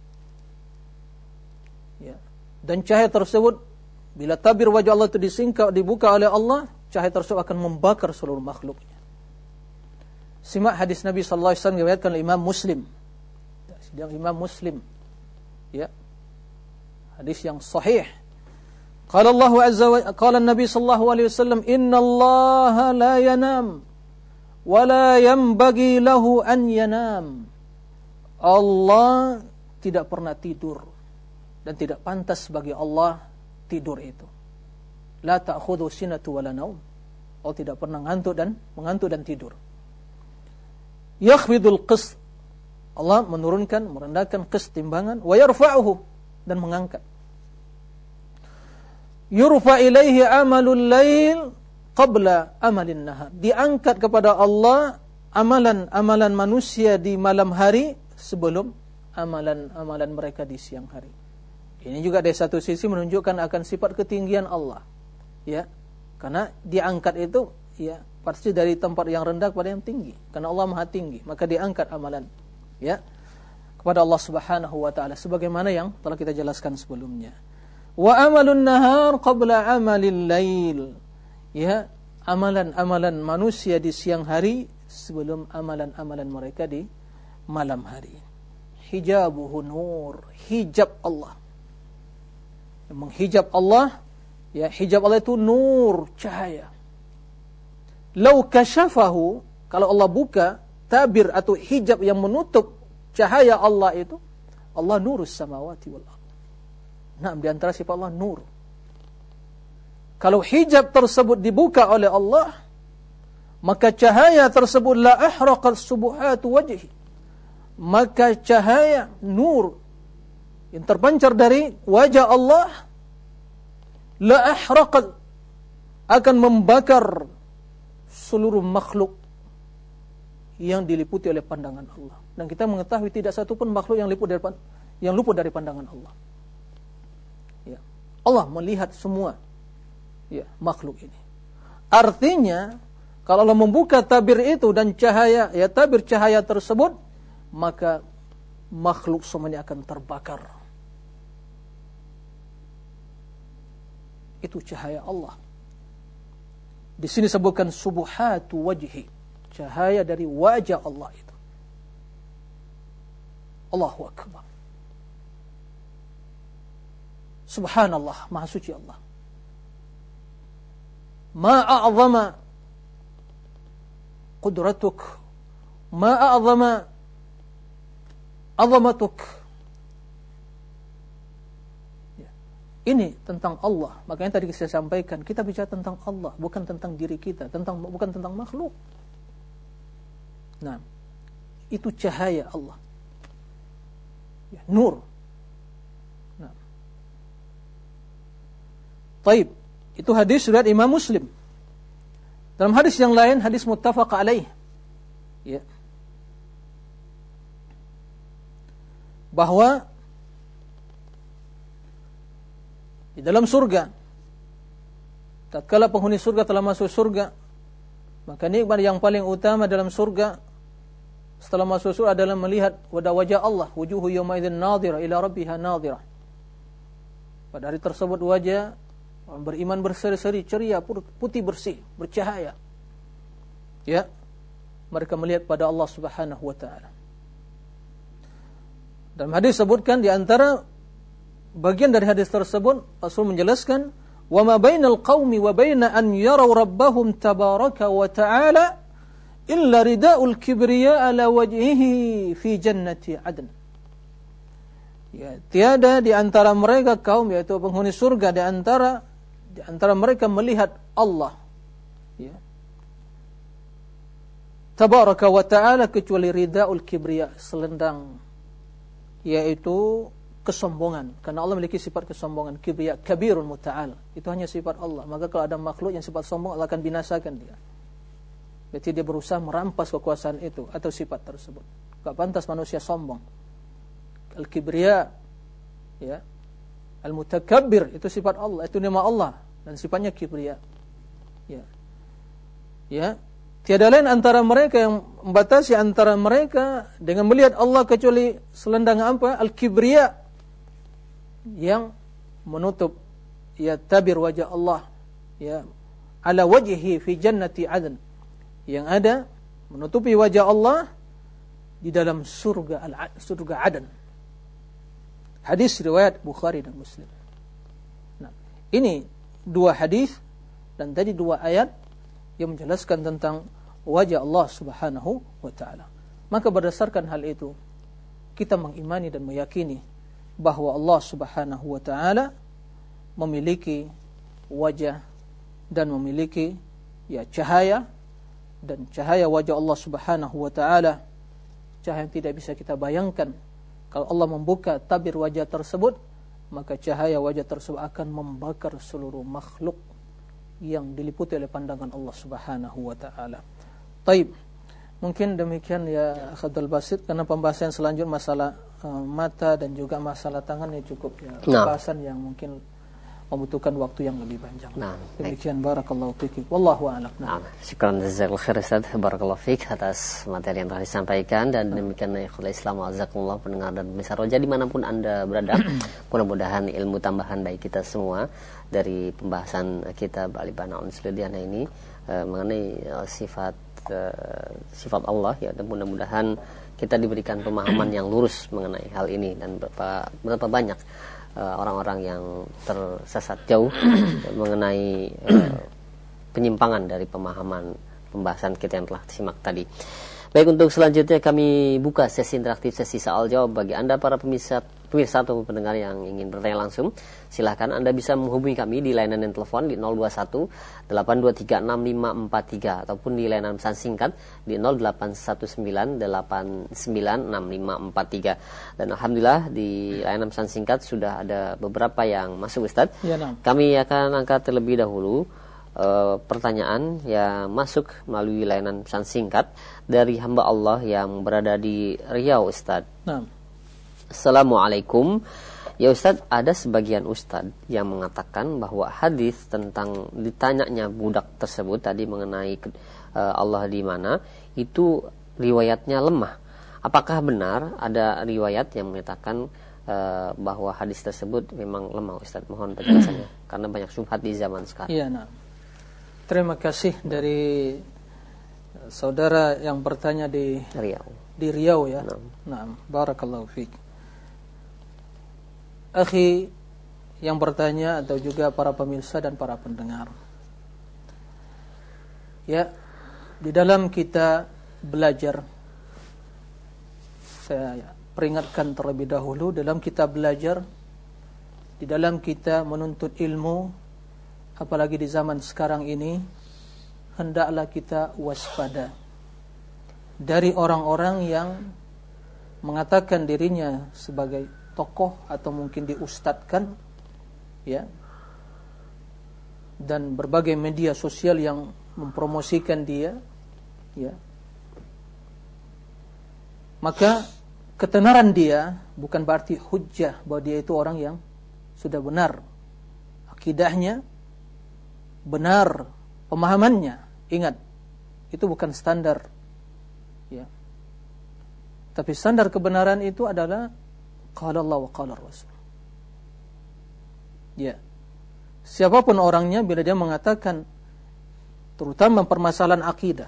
Ya. Dan cahaya tersebut, bila tabir wajah Allah itu dibuka oleh Allah, cahaya tersebut akan membakar seluruh makhluknya. Simak hadis Nabi sallallahu alaihi wasallam diriwayatkan oleh Imam Muslim. Sidang Imam Muslim. Ya. Hadis yang sahih. Qala Nabi sallallahu alaihi wasallam, "Innallaha la yanam wa la yanbaghi lahu an yanam." Allah tidak pernah tidur, dan tidak pantas bagi Allah tidur itu. La ta'khudhu sinatu wala naum. Allah tidak pernah mengantuk dan tidur. Yakhfidul qist. Allah menurunkan, merendahkan qist, timbangan, wa yarfa'uhu, dan mengangkat. Yurfa ilaihi amalul lail qabla amalin nahar. Diangkat kepada Allah amalan-amalan manusia di malam hari sebelum amalan-amalan mereka di siang hari. Ini juga dari satu sisi menunjukkan akan sifat ketinggian Allah. Ya. Karena diangkat itu, ya, pasti dari tempat yang rendah kepada yang tinggi. Karena Allah Maha tinggi, maka diangkat amalan, ya, kepada Allah Subhanahu wa taala sebagaimana yang telah kita jelaskan sebelumnya. Wa amalun nahar qabla amalil lail. Ya, amalan-amalan manusia di siang hari sebelum amalan-amalan mereka di malam hari. Hijabuhu nur, hijab Allah. Menghijab Allah, ya, hijab Allah itu nur, cahaya. Lau kasyafahu, kalau Allah buka tabir atau hijab yang menutup cahaya Allah itu, Allah nurus samawati wal ardh. Nah, di antara sifat Allah nur. Kalau hijab tersebut dibuka oleh Allah, maka cahaya tersebut la ahraqat subuhatu wajhi. Maka cahaya nur yang terpancar dari wajah Allah la ahraqat, akan membakar seluruh makhluk yang diliputi oleh pandangan Allah. Dan kita mengetahui tidak satu pun makhluk yang luput dari pandangan Allah. Ya. Allah melihat semua, ya, makhluk ini. Artinya kalau Allah membuka tabir itu dan cahaya, ya, tabir cahaya tersebut, maka makhluk semuanya akan terbakar. Itu cahaya Allah. Di sini sebutkan subuhatu wajhi, cahaya dari wajah Allah itu. Allahu akbar. Subhanallah, maha suci Allah. Ma a'zama qudratuk, ma a'zama azamatuk. Ini tentang Allah. Makanya tadi saya sampaikan, kita bicara tentang Allah, bukan tentang diri kita, bukan tentang makhluk. Nah, itu cahaya Allah, ya, nur. Nah, taib. Itu hadis riwayat Imam Muslim. Dalam hadis yang lain, hadis muttafaq alaih, ya, bahwa di dalam surga, tatkala penghuni surga telah masuk surga, maka nikmat yang paling utama dalam surga setelah masuk surga adalah melihat wajah Allah, wujuhu yawma idzin nadhirah ila rabbiha nadhirah. Pada hari tersebut wajah orang beriman berseri-seri, ceria, putih bersih, bercahaya. Ya, mereka melihat pada Allah Subhanahu wa taala. Dalam hadis sebutkan di antara bagian dari hadis tersebut Rasul menjelaskan, "Wa ma bainal qaumi wa baina an yaraw rabbahum tabaraka wa ta'ala illa rida'ul kibriya ala wajhihi fi jannati adn." Ya, tiada di antara mereka kaum, yaitu penghuni surga, di antara mereka melihat Allah, ya, tabaraka wa ta'ala, kecuali rida'ul kibriya, selendang, yaitu kesombongan. Karena Allah memiliki sifat kesombongan, kibriya, kabirun muta'al. Itu hanya sifat Allah. Maka kalau ada makhluk yang sifat sombong, Allah akan binasakan dia. Berarti dia berusaha merampas kekuasaan itu atau sifat tersebut. Gak pantas manusia sombong. Al-kibriya, ya, al-mutakabbir, itu sifat Allah, itu nama Allah dan sifatnya kibriya. Ya. Ya. Tiada lain antara mereka yang membatasi antara mereka dengan melihat Allah kecuali selendang apa? Al-kibriya, yang menutup, ya, tabir wajah Allah, ya, ala wajhi fi jannati adn, yang ada menutupi wajah Allah di dalam surga Aden. Hadis riwayat Bukhari dan Muslim. Nah, ini dua hadis dan tadi dua ayat yang menjelaskan tentang wajah Allah Subhanahu wa taala. Maka berdasarkan hal itu, kita mengimani dan meyakini bahwa Allah Subhanahu wa taala memiliki wajah dan memiliki, ya, cahaya, dan cahaya wajah Allah Subhanahu wa taala cahaya yang tidak bisa kita bayangkan. Kalau Allah membuka tabir wajah tersebut, maka cahaya wajah tersebut akan membakar seluruh makhluk yang diliputi oleh pandangan Allah Subhanahu wa taala. Taib. Mungkin demikian ya Abdul Basit, karena pembahasan selanjutnya masalah mata dan juga masalah tangan ya cukup, ya. Pembahasan yang mungkin membutuhkan waktu yang lebih panjang. Nah, demikian barakallahu fiik. Wallahu a'lam. Nah, syukran jazakallahu khair Ustaz, barakallahu fiik atas materi yang telah disampaikan, dan demikian ikhwal Islam wazakumullah pendengar dan pemirsa Roja dimanapun Anda berada. Mudah-mudahan ilmu tambahan baik kita semua dari pembahasan kitab Al-Ibana Al-Sulyana ini mengenai sifat Allah, ya, dan mudah-mudahan kita diberikan pemahaman yang lurus mengenai hal ini, dan berapa banyak orang-orang yang tersesat jauh mengenai penyimpangan dari pemahaman pembahasan kita yang telah disimak tadi. Baik, untuk selanjutnya kami buka sesi interaktif, sesi soal jawab bagi Anda para pemirsa atau pendengar yang ingin bertanya langsung. Silahkan Anda bisa menghubungi kami di layanan telepon di 021 823 6543 ataupun di layanan pesan singkat di 0819 896543. Dan alhamdulillah di layanan pesan singkat sudah ada beberapa yang masuk, Ustaz. Ya, nah. Kami akan angkat terlebih dahulu pertanyaan yang masuk melalui layanan pesan singkat dari hamba Allah yang berada di Riau, Ustaz. Nah. Assalamualaikum. Ya Ustaz, ada sebagian Ustaz yang mengatakan bahwa hadis tentang ditanyanya budak tersebut tadi mengenai Allah di mana, itu riwayatnya lemah. Apakah benar ada riwayat yang menyatakan bahwa hadis tersebut memang lemah, Ustaz? Mohon penjelasannya karena banyak syubhat di zaman sekarang. Iya, nah. Terima kasih dari saudara yang bertanya di Riau ya. Nah, barakallahu fiik. Akhi yang bertanya atau juga para pemirsa dan para pendengar. Ya, di dalam kita belajar, saya peringatkan terlebih dahulu, dalam kita belajar, di dalam kita menuntut ilmu, apalagi di zaman sekarang ini, hendaklah kita waspada dari orang-orang yang mengatakan dirinya sebagai tokoh atau mungkin diustadkan, ya, dan berbagai media sosial yang mempromosikan dia, ya, maka ketenaran dia bukan berarti hujjah bahwa dia itu orang yang sudah benar akidahnya, benar pemahamannya. Ingat, itu bukan standar, ya. Tapi standar kebenaran itu adalah qala Allah wa qala Rasul. Ya. Siapapun orangnya bila dia mengatakan terutama permasalahan akidah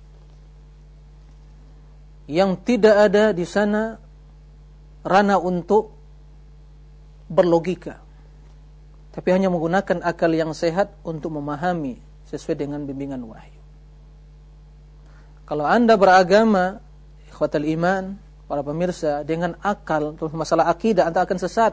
yang tidak ada di sana ranah untuk berlogika, tapi hanya menggunakan akal yang sehat untuk memahami sesuai dengan bimbingan wahyu. Kalau Anda beragama, ikhwatal iman, para pemirsa, dengan akal untuk masalah akidah, Anda akan sesat.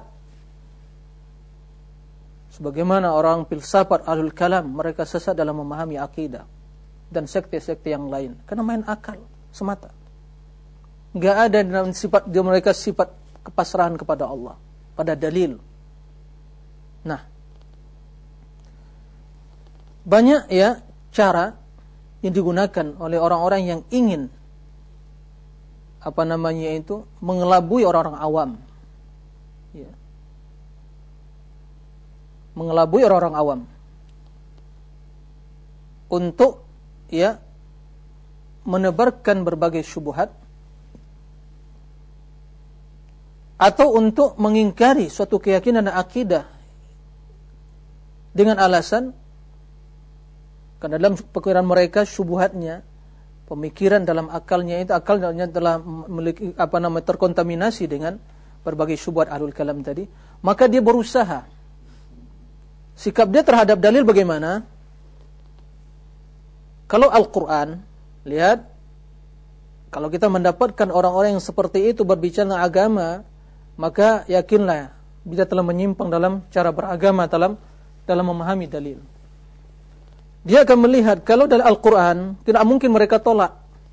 Sebagaimana orang filsafat ahlul kalam, mereka sesat dalam memahami akidah dan sekte-sekte yang lain karena main akal semata. Enggak ada dalam sifat mereka sifat kepasrahan kepada Allah pada dalil. Nah, banyak ya cara yang digunakan oleh orang-orang yang ingin mengelabui orang-orang awam. Ya. Mengelabui orang-orang awam untuk ya menebarkan berbagai syubhat atau untuk mengingkari suatu keyakinan dan akidah dengan alasan karena dalam pikiran mereka syubhatnya, pemikiran dalam akalnya telah memiliki terkontaminasi dengan berbagai syubhat ahlul kalam tadi, maka dia berusaha. Sikap dia terhadap dalil bagaimana? Kalau Al-Quran, lihat, kalau kita mendapatkan orang-orang yang seperti itu berbicara agama, maka yakinlah dia telah menyimpang dalam cara beragama, dalam memahami dalil. Dia akan melihat kalau dari Al-Quran tidak mungkin mereka tolak.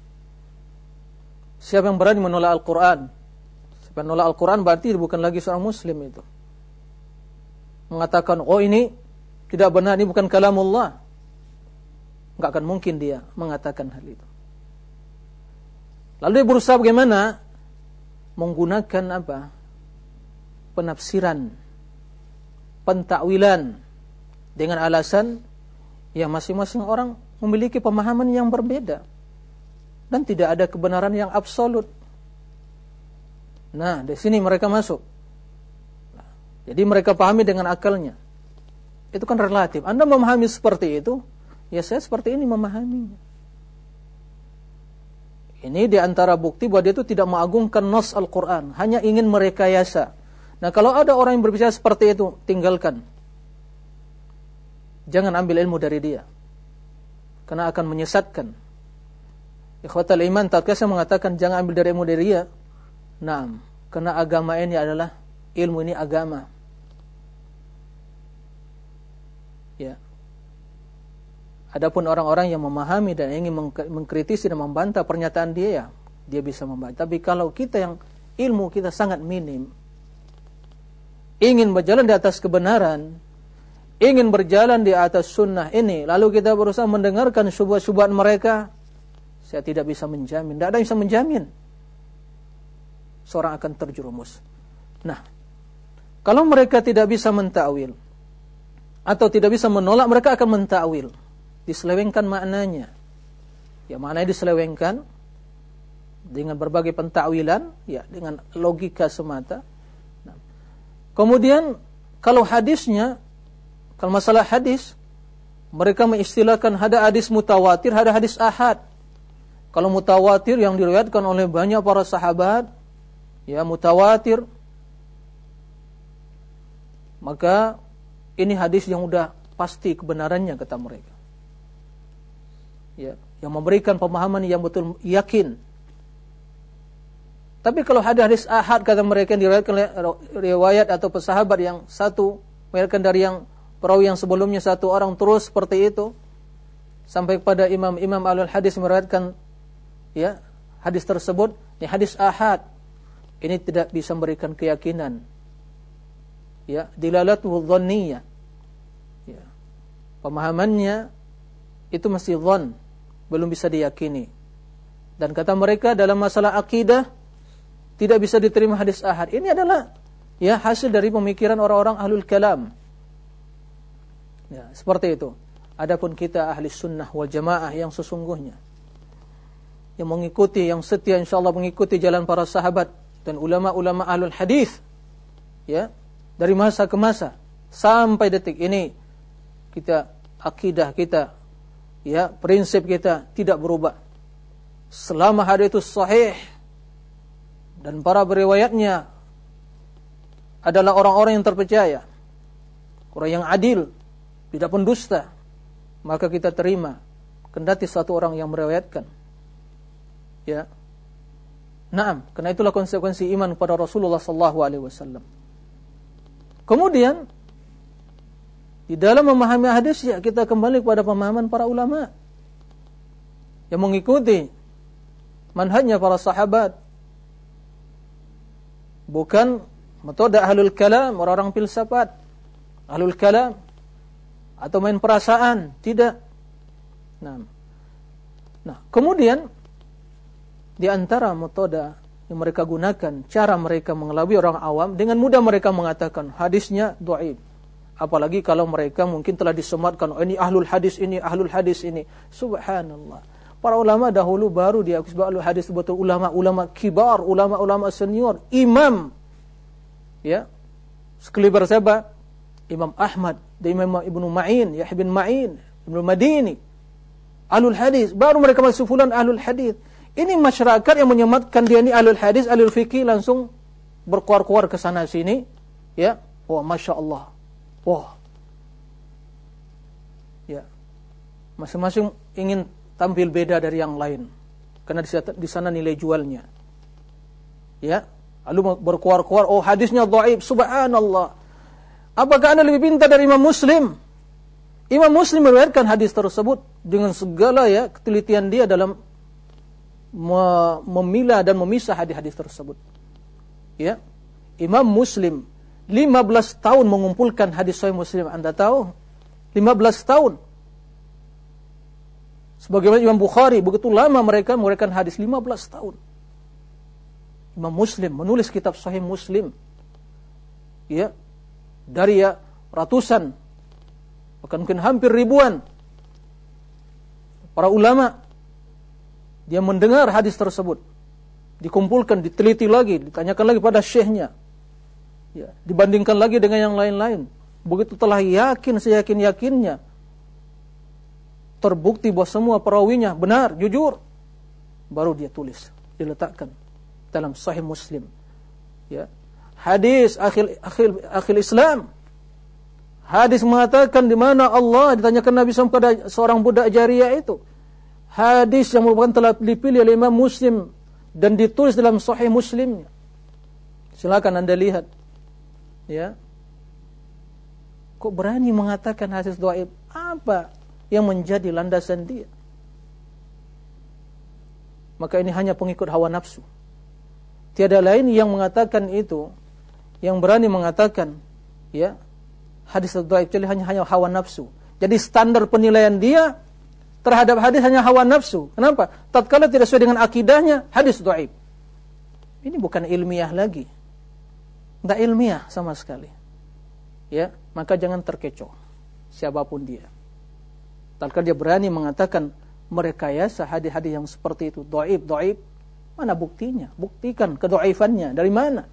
Siapa yang berani menolak Al-Quran? Siapa yang menolak Al-Quran berarti bukan lagi seorang Muslim itu. Mengatakan, oh ini tidak benar, ini bukan kalamullah. Enggak akan mungkin dia mengatakan hal itu. Lalu dia berusaha bagaimana? Menggunakan penafsiran, pentakwilan dengan alasan yang masing-masing orang memiliki pemahaman yang berbeda dan tidak ada kebenaran yang absolut. Nah, di sini mereka masuk. Jadi mereka pahami dengan akalnya. Itu kan relatif. Anda memahami seperti itu, ya saya seperti ini memahaminya. Ini di antara bukti bahwa dia itu tidak mengagungkan nas Al-Quran, hanya ingin merekayasa. Nah, kalau ada orang yang berbicara seperti itu, tinggalkan. Jangan ambil ilmu dari dia, karena akan menyesatkan. Ikhwatal iman, tatkala saya mengatakan jangan ambil dari ilmu dari dia, naam, karena agama ini adalah ilmu ini agama. Ya. Adapun orang-orang yang memahami dan ingin mengkritisi dan membantah pernyataan dia, ya, dia bisa membantah. Tapi kalau kita yang ilmu kita sangat minim, ingin berjalan di atas kebenaran, ingin berjalan di atas sunnah ini, lalu kita berusaha mendengarkan syubhat-syubhat mereka, saya tidak bisa menjamin, tidak ada yang bisa menjamin seorang akan terjerumus. Nah, kalau mereka tidak bisa mentakwil atau tidak bisa menolak, mereka akan mentakwil, diselewengkan maknanya. Ya, maknanya diselewengkan dengan berbagai pentakwilan, ya, dengan logika semata. Nah, kemudian kalau hadisnya, kalau masalah hadis, mereka mengistilahkan ada hadis mutawatir, ada hadis ahad. Kalau mutawatir yang diriwayatkan oleh banyak para sahabat, ya mutawatir, maka ini hadis yang udah pasti kebenarannya kata mereka. Ya, yang memberikan pemahaman yang betul yakin. Tapi kalau ada hadis ahad kata mereka yang diriwayatkan oleh riwayat atau pesahabat yang satu, meriwayatkan dari yang perawi yang sebelumnya satu orang terus seperti itu sampai kepada imam-imam ahlul hadis meriwayatkan ya hadis tersebut, ini hadis ahad. Ini tidak bisa memberikan keyakinan. Ya, dilalatuhu dhanniyah. Ya. Pemahamannya itu masih dhann, belum bisa diyakini. Dan kata mereka dalam masalah akidah tidak bisa diterima hadis ahad. Ini adalah ya hasil dari pemikiran orang-orang ahlul kalam. Ya, seperti itu. Adapun kita ahli sunnah wal jamaah yang sesungguhnya, yang mengikuti, yang setia insyaallah mengikuti jalan para sahabat dan ulama-ulama ahlul hadis, ya, dari masa ke masa sampai detik ini, kita akidah kita, ya, prinsip kita tidak berubah. Selama hadis itu sahih dan para periwayatnya adalah orang-orang yang terpercaya, orang yang adil, tidak pendusta, maka kita terima kendati satu orang yang meriwayatkan. Ya. Naam, karena itulah konsekuensi iman kepada Rasulullah sallallahu alaihi wasallam. Kemudian di dalam memahami hadis ya kita kembali kepada pemahaman para ulama yang mengikuti manhajnya para sahabat. Bukan metode ahlul kalam, orang-orang filsafat, ahlul kalam atau main perasaan, tidak. Nah, kemudian di antara metode yang mereka gunakan, cara mereka mengelabui orang awam, dengan mudah mereka mengatakan hadisnya dhaif. Apalagi kalau mereka mungkin telah disematkan, oh ini ahlul hadis ini, ahlul hadis ini. Subhanallah. Para ulama dahulu baru diakui sebagai ahlul hadis, betul ulama-ulama kibar, ulama-ulama senior, imam. Ya. Sekaliber siapa? Imam Ahmad, dan Imam Ibnu Ma'in, Yahya bin Ma'in, Ibnu Madini. Ahlul hadis, baru mereka masuk fulan ahlul hadis. Ini masyarakat yang menyematkan dia ini ahlul hadis, ahlul fikih, langsung berkuar-kuar ke sana sini, ya. Wah, Masya Allah. Wah. Ya. Masing-masing ingin tampil beda dari yang lain. Karena di sana nilai jualnya. Ya. Lalu berkuar-kuar, oh hadisnya dhaif, subhanallah. Apakah Anda lebih pintar dari Imam Muslim? Imam Muslim meriwayatkan hadis tersebut dengan segala ya ketelitian dia dalam memilah dan memisah hadis-hadis tersebut. Ya. Imam Muslim 15 tahun mengumpulkan hadis Sahih Muslim. Anda tahu? 15 tahun. Sebagaimana Imam Bukhari, begitu lama mereka mengeluarkan hadis, 15 tahun. Imam Muslim menulis kitab Sahih Muslim. Ya. Dari ya ratusan, bahkan mungkin hampir ribuan para ulama, dia mendengar hadis tersebut, dikumpulkan, diteliti lagi, ditanyakan lagi pada syekhnya, ya, dibandingkan lagi dengan yang lain-lain. Begitu telah yakin seyakin-yakinnya, terbukti bahwa semua perawinya benar, jujur, baru dia tulis, diletakkan dalam Sahih Muslim. Ya. Hadis akhil Islam. Hadis mengatakan di mana Allah, ditanyakan Nabi SAW kepada seorang budak jariyah itu. Hadis yang merupakan telah dipilih oleh Imam Muslim dan ditulis dalam Sahih Muslimnya. Silakan Anda lihat. Ya. Kok berani mengatakan hadis dhaif? Apa yang menjadi landasan dia? Maka ini hanya pengikut hawa nafsu. Tiada lain yang mengatakan itu, yang berani mengatakan ya hadis dhaif, jadi hanya hawa nafsu. Jadi standar penilaian dia terhadap hadis hanya hawa nafsu. Kenapa? Tatkala tidak sesuai dengan akidahnya, hadis dhaif. Ini bukan ilmiah lagi. Enggak ilmiah sama sekali. Ya, maka jangan terkecoh siapapun dia. Tatkala dia berani mengatakan merekayasa hadis-hadis yang seperti itu dhaif, mana buktinya? Buktikan kedhaifannya dari mana?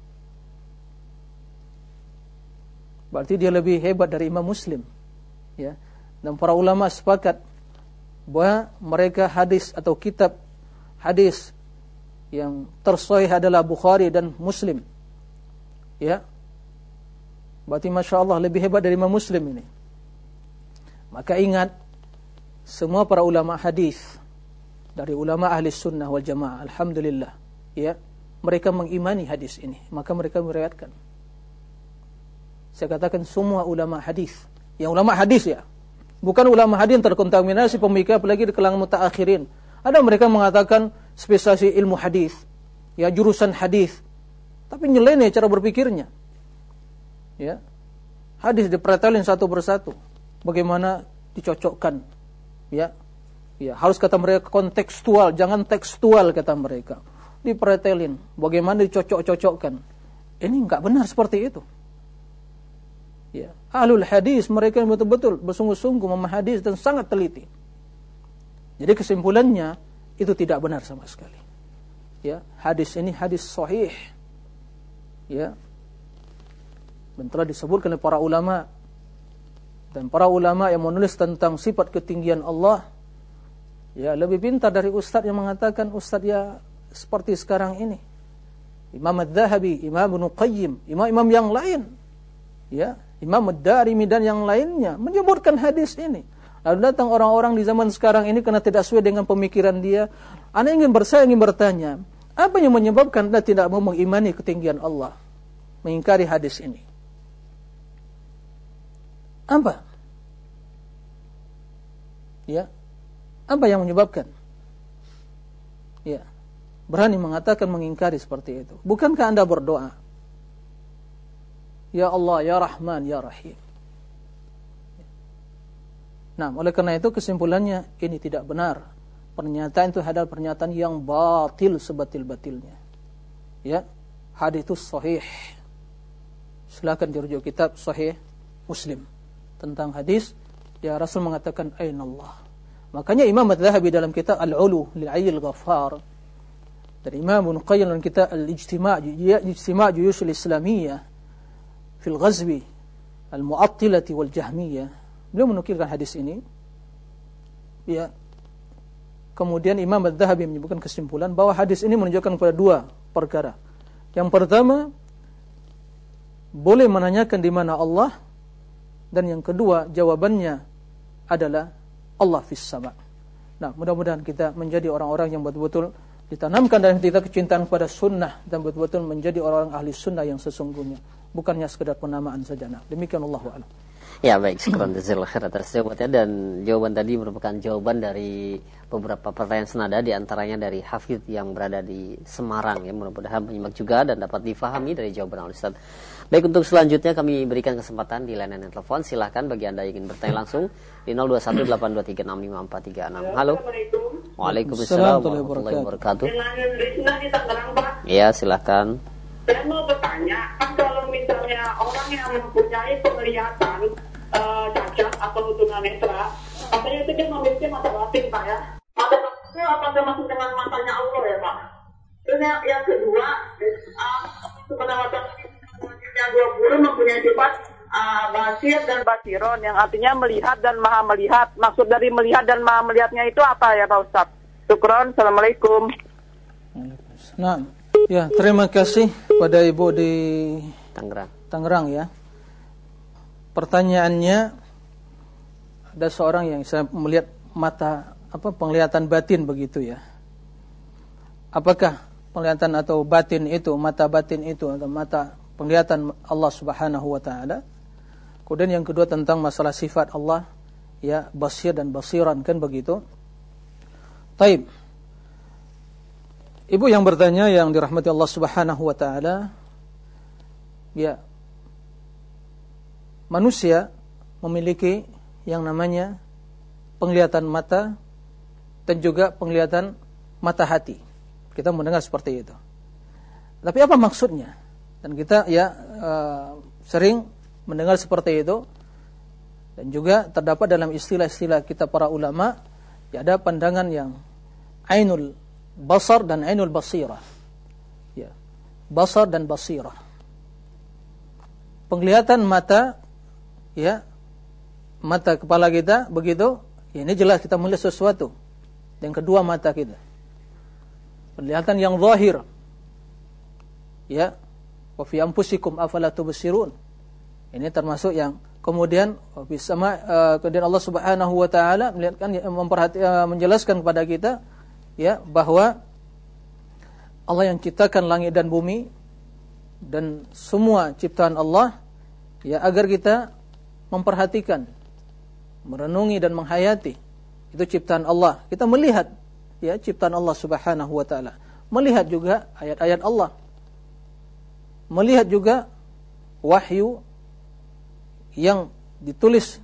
Berarti dia lebih hebat dari Imam Muslim. Ya. Dan para ulama sepakat bahwa mereka hadis atau kitab hadis yang tersahih adalah Bukhari dan Muslim. Ya. Berarti Masya Allah lebih hebat dari Imam Muslim ini. Maka ingat, semua para ulama hadis, dari ulama ahli sunnah wal jamaah, alhamdulillah, ya, mereka mengimani hadis ini, maka mereka meriwayatkan. Saya katakan semua ulama hadis, yang ulama hadis ya, bukan ulama hadis yang terkontaminasi pemikiran, apalagi di kalangan mutaakhirin. Ada mereka mengatakan spesiasi ilmu hadis, ya, jurusan hadis, tapi nyeleneh cara berpikirnya. Ya, hadis dipretelin satu persatu, bagaimana dicocokkan, ya. Ya, harus kata mereka kontekstual, jangan tekstual kata mereka. dipretelin, bagaimana dicocok-cocokkan. Ini enggak benar seperti itu. Ya, ahlul hadis mereka yang betul-betul bersungguh-sungguh memahami hadis dan sangat teliti. Jadi kesimpulannya itu tidak benar sama sekali. Ya, hadis ini hadis sahih. Ya. Dan telah disebutkan oleh para ulama. Dan para ulama yang menulis tentang sifat ketinggian Allah, ya lebih pintar dari ustaz yang mengatakan ustaz ya seperti sekarang ini. Imam Adz-Dzahabi, Imam Ibnu Qayyim, imam-imam yang lain, ya, Imam Ad-Darimi dan yang lainnya menyebutkan hadis ini. Lalu datang orang-orang di zaman sekarang ini karena tidak sesuai dengan pemikiran dia. Saya ingin bertanya, apa yang menyebabkan Anda tidak mau mengimani ketinggian Allah, mengingkari hadis ini? Apa? Ya, apa yang menyebabkan? Ya, berani mengatakan mengingkari seperti itu. Bukankah Anda berdoa? Ya Allah, ya Rahman, ya Rahim. Nah, oleh karena itu kesimpulannya ini tidak benar. Pernyataan itu adalah pernyataan yang batil sebatil-batilnya. Ya, hadis itu sahih. Silakan dirujuk kitab Sahih Muslim tentang hadis. Ya, Rasul mengatakan aina Allah. Makanya Imam Adz-Dzahabi dalam kitab Al-Ulu lil-'Aliyyil Ghaffar, dan Imam Ibnu Qayyim dalam kitab Al-Ijtima' Juyush al-Islamiyah fil Ghazwi al-Mu'attilah wal Jahmiyah, beliau menukilkan hadis ini. Ya. Kemudian Imam Adz-Dzahabi menyebutkan kesimpulan bahwa hadis ini menunjukkan kepada dua perkara. Yang pertama, boleh menanyakan di mana Allah, dan yang kedua jawabannya adalah Allah fis sama. Nah, mudah-mudahan kita menjadi orang-orang yang betul-betul ditanamkan dalam kita kecintaan kepada sunnah dan betul-betul menjadi orang-orang ahli sunnah yang sesungguhnya, bukannya sekedar penamaan saja. Nah, demikian Allahu a'lam. Ya, baik, syukran jazakallahu khair atas jawabannya, dan jawaban tadi merupakan jawaban dari beberapa pertanyaan senada, di antaranya dari Hafidh yang berada di Semarang, yang mudah-mudahan menyimak juga dan dapat difahami dari jawaban Ustaz. Baik, untuk selanjutnya kami berikan kesempatan di layanan telepon. Silakan bagi Anda yang ingin bertanya langsung di 0218236543. Halo. Waalaikumsalam warahmatullahi wabarakatuh. Ya, silakan. Saya mau bertanya, kan kalau misalnya orang yang mempunyai penglihatan cacat atau tunanetra, katanya itu dia memiliki mata batin, Pak, ya. Mata batinnya apa termasuk dengan matanya Allah, ya, Pak? Terus yang kedua, sebenarnya yang dua guru mempunyai sifat basir dan basiron, yang artinya melihat dan maha melihat. Maksud dari melihat dan maha melihatnya itu apa ya, Pak Ustaz? Syukron, Assalamualaikum. Nah, ya, terima kasih pada Ibu di Tangerang ya. Pertanyaannya, ada seorang yang saya melihat mata penglihatan batin begitu ya. Apakah penglihatan atau batin itu, mata batin itu atau mata penglihatan Allah Subhanahu wa taala? Kemudian yang kedua tentang masalah sifat Allah, ya, basir dan basiran, kan begitu. Taib. Ibu yang bertanya yang dirahmati Allah Subhanahu wa taala, ya, manusia memiliki yang namanya penglihatan mata dan juga penglihatan mata hati. Kita mendengar seperti itu. Tapi apa maksudnya? Dan kita sering mendengar seperti itu, dan juga terdapat dalam istilah-istilah kita para ulama, ya, ada pandangan yang ainul basar dan ainul basirah. Ya, basar dan basirah. Penglihatan mata, ya, mata kepala kita begitu, ya, ini jelas kita melihat sesuatu. Yang kedua mata kita, penglihatan yang zahir, ya, wa fi anfusikum afala tubsirun. Ini termasuk yang kemudian kemudian Allah Subhanahu wa taala menjelaskan kepada kita, ya, bahwa Allah yang ciptakan langit dan bumi dan semua ciptaan Allah, ya, agar kita memperhatikan, merenungi dan menghayati itu ciptaan Allah. Kita melihat, ya, ciptaan Allah Subhanahu wa taala, melihat juga ayat-ayat Allah, melihat juga wahyu yang ditulis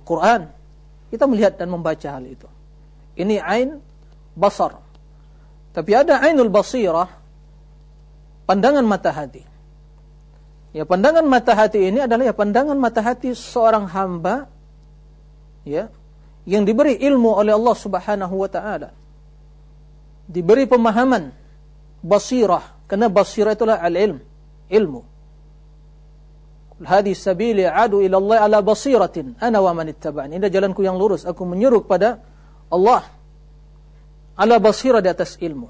Al-Quran. Kita melihat dan membaca hal itu. Ini ain basar. Tapi ada ainul basirah, pandangan mata hati. Ya, pandangan mata hati ini adalah ya pandangan mata hati seorang hamba ya yang diberi ilmu oleh Allah Subhanahu wa taala. Diberi pemahaman, basirah, karena basirah itulah al-ilm, ilmu. Hadi sabili adu ila Allah ala basiratin ana wa man ittaba'ani. Ini jalanku yang lurus, aku menyeru kepada Allah ala basirah, di atas ilmu.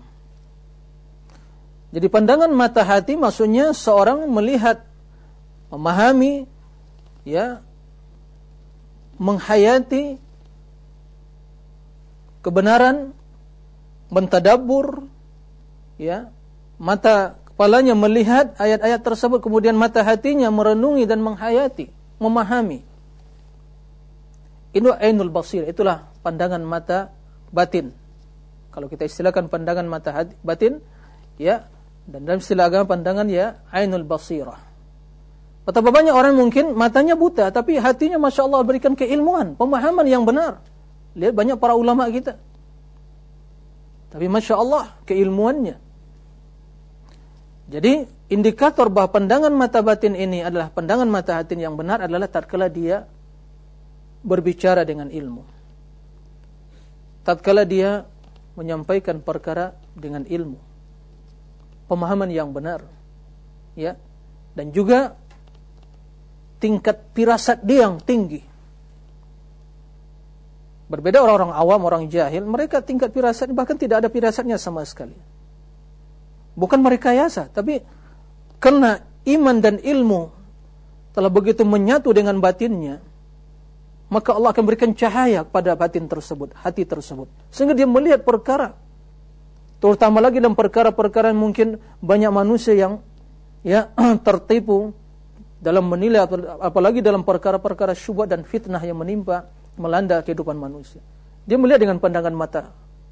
Jadi pandangan mata hati maksudnya seorang melihat, memahami, ya, menghayati kebenaran, mentadabbur, ya, mata kepalanya melihat ayat-ayat tersebut, kemudian mata hatinya merenungi dan menghayati, memahami. Itu ainul basir, itulah pandangan mata batin. Kalau kita istilahkan pandangan mata hati, batin, ya, dan dalam istilah agama pandangan ya ainul basirah. Betapa banyak orang mungkin matanya buta, tapi hatinya Masya Allah berikan keilmuan, pemahaman yang benar. Lihat banyak para ulama kita, tapi Masya Allah keilmuannya. Jadi indikator bahwa pandangan mata batin ini adalah pandangan mata hati yang benar adalah tatkala dia berbicara dengan ilmu, tatkala dia menyampaikan perkara dengan ilmu, pemahaman yang benar, ya, dan juga tingkat firasat dia yang tinggi. Berbeda orang-orang awam, orang jahil, mereka tingkat firasat bahkan tidak ada firasatnya sama sekali. Bukan mereka rekayasa, tapi karena iman dan ilmu telah begitu menyatu dengan batinnya, maka Allah akan berikan cahaya pada batin tersebut, hati tersebut, sehingga dia melihat perkara, terutama lagi dalam perkara-perkara yang mungkin banyak manusia yang ya tertipu dalam menilai, apalagi dalam perkara-perkara syubhat dan fitnah yang menimpa, melanda kehidupan manusia. Dia melihat dengan pandangan mata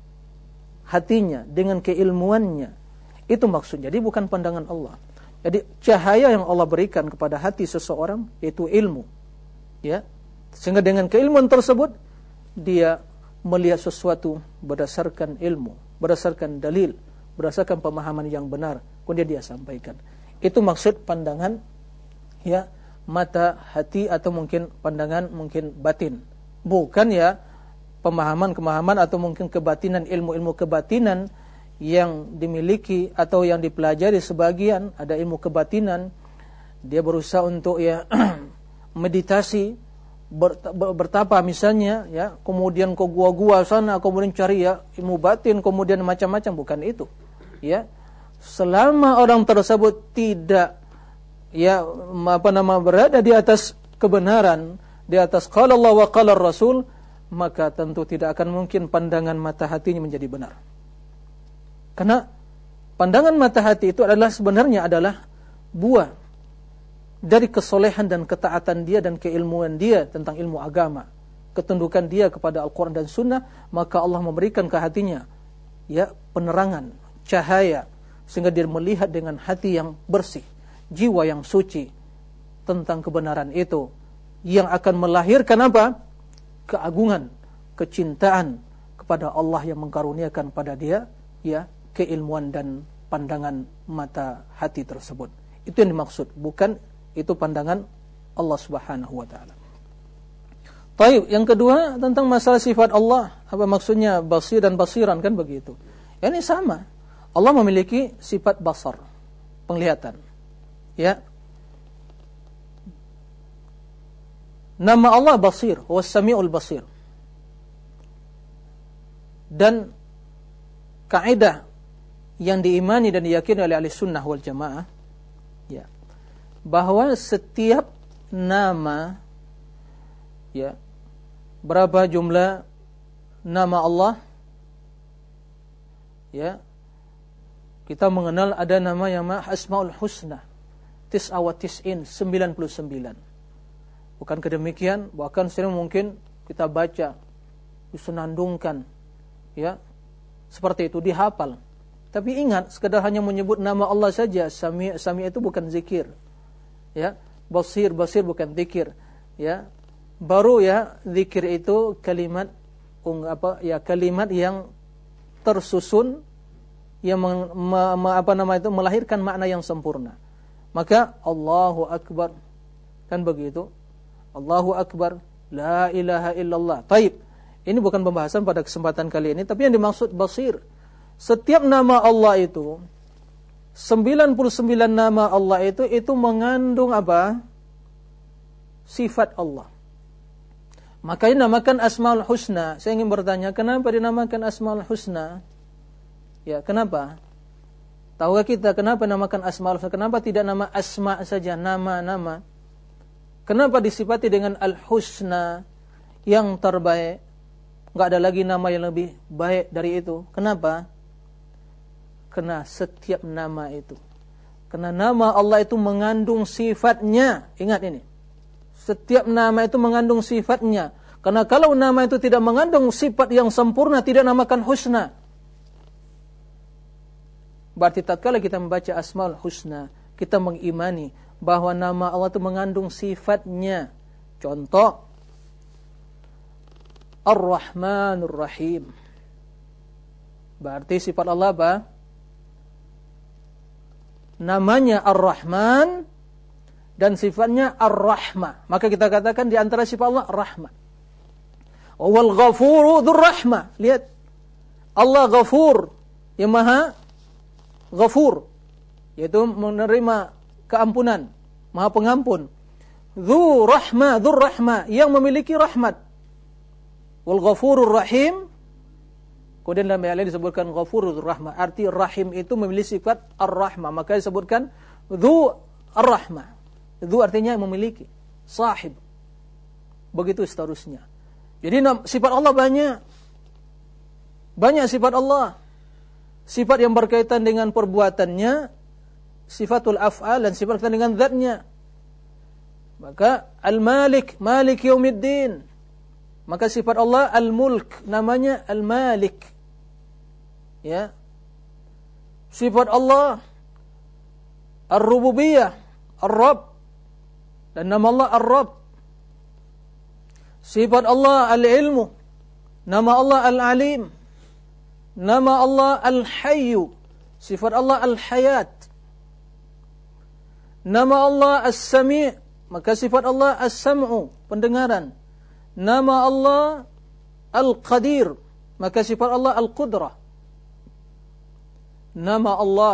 hatinya, dengan keilmuannya. Itu maksudnya. Jadi bukan pandangan Allah. Jadi cahaya yang Allah berikan kepada hati seseorang yaitu ilmu, ya, sehingga dengan keilmuan tersebut dia melihat sesuatu berdasarkan ilmu, berdasarkan dalil, berdasarkan pemahaman yang benar, kemudian dia sampaikan. Itu maksud pandangan ya mata hati, atau mungkin pandangan mungkin batin. Bukan ya pemahaman atau mungkin kebatinan, ilmu-ilmu kebatinan yang dimiliki atau yang dipelajari sebagian. Ada ilmu kebatinan, dia berusaha untuk ya meditasi, bertapa misalnya, ya, kemudian ke gua-gua sana, kemudian cari ya ilmu batin, kemudian macam-macam. Bukan itu, ya. Selama orang tersebut tidak ya berada di atas kebenaran, di atas qala Allah wa qala Rasul, maka tentu tidak akan mungkin pandangan mata hatinya menjadi benar. Karena pandangan mata hati itu adalah sebenarnya adalah buah dari kesolehan dan ketaatan dia dan keilmuan dia tentang ilmu agama, ketundukan dia kepada Al-Quran dan Sunnah. Maka Allah memberikan ke hatinya ya penerangan, cahaya, sehingga dia melihat dengan hati yang bersih, jiwa yang suci tentang kebenaran itu, yang akan melahirkan apa? Keagungan, kecintaan kepada Allah yang mengkaruniakan pada dia ya keilmuan dan pandangan mata hati tersebut. Itu yang dimaksud, bukan itu pandangan Allah Subhanahu wa taala. Baik, yang kedua tentang masalah sifat Allah, apa maksudnya basir dan basiran, kan begitu. Ini sama. Allah memiliki sifat basar, penglihatan. Ya. Nama Allah Basir, was Sami'ul Basir. Dan kaidah yang diimani dan diyakini oleh ahli sunnah wal jamaah, ya, bahwa setiap nama, ya, berapa jumlah nama Allah, ya, kita mengenal ada nama yang Asmaul Husna, 99. Bukan kedemikian, bahkan sering mungkin kita baca, disenandungkan, ya, seperti itu, dihafal. Tapi ingat, sekedar hanya menyebut nama Allah saja. Sami itu bukan zikir, ya. Basir bukan zikir, ya. Baru ya zikir itu kalimat kalimat yang tersusun, yang melahirkan makna yang sempurna. Maka Allahu Akbar, kan begitu? Allahu Akbar, la ilaha illallah. Taib. Ini bukan pembahasan pada kesempatan kali ini, tapi yang dimaksud basir. Setiap nama Allah itu, 99 nama Allah itu mengandung apa? Sifat Allah. Maka dinamakan Asmaul Husna. Saya ingin bertanya, kenapa dinamakan Asmaul Husna? Ya, kenapa? Tahukah kita kenapa namakan Asmaul Husna? Kenapa tidak nama Asma saja, nama-nama? Kenapa disifati dengan Al-Husna, yang terbaik? Enggak ada lagi nama yang lebih baik dari itu. Kenapa? Karena setiap nama itu, karena nama Allah itu mengandung sifatnya. Ingat ini. Setiap nama itu mengandung sifatnya. Karena kalau nama itu tidak mengandung sifat yang sempurna, tidak namakan husna. Berarti tatkala kita membaca Asmaul Husna, kita mengimani bahwa nama Allah itu mengandung sifatnya. Contoh, Ar-Rahmanur Rahim. Berarti sifat Allah apa? Namanya Ar-Rahman dan sifatnya Ar-Rahmah. Maka kita katakan di antara sifat Allah Rahmah. Wal Ghafuru Dzur Rahmah. Lihat, Allah Ghafur, yang Maha Ghafur, yaitu menerima keampunan, Maha Pengampun. Dzur Rahmah, yang memiliki rahmat. Wal Ghafurur Rahim. Kemudian dalam ayat lain disebutkan Ghafurur Rahmah. Arti Rahim itu memiliki sifat Ar-Rahmah. Maka disebutkan Dzu Ar-Rahmah. Dzu artinya memiliki, sahib. Begitu seterusnya. Jadi sifat Allah banyak. Banyak sifat Allah. Sifat yang berkaitan dengan perbuatannya, sifatul af'al, dan sifat berkaitan dengan zatnya. Maka Al-Malik, Malik Yaumiddin. Maka sifat Allah Al-Mulk, namanya Al-Malik. Ya. Sifat Allah Ar-Rububiyah, Ar-Rabb. Dan nama Allah Ar-Rabb. Sifat Allah Al-Ilmu, nama Allah Al-Alim. Nama Allah Al-Hayyu, sifat Allah Al-Hayat. Nama Allah As-Sami', maka sifat Allah As-Sam'u, pendengaran. Nama Allah Al-Qadir, maka sifat Allah Al-Qudrah. Nama Allah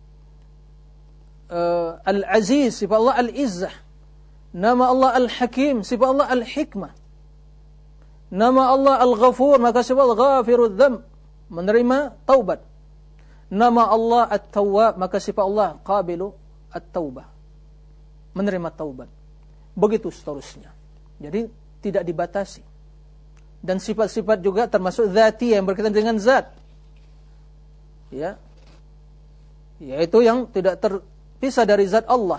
Al-Aziz, sifat Allah Al-Izzah. Nama Allah Al-Hakim, sifat Allah Al-Hikmah. Nama Allah Al-Ghafur, maka sifat Ghafirudz Dzamb, menerima taubat. Nama Allah At-Tawwab, maka sifat Allah Qabilu At-Taubah, menerima taubat. Begitu seterusnya. Jadi tidak dibatasi. Dan sifat-sifat juga termasuk dzati yang berkaitan dengan zat. Ya. Yaitu yang tidak terpisah dari zat Allah.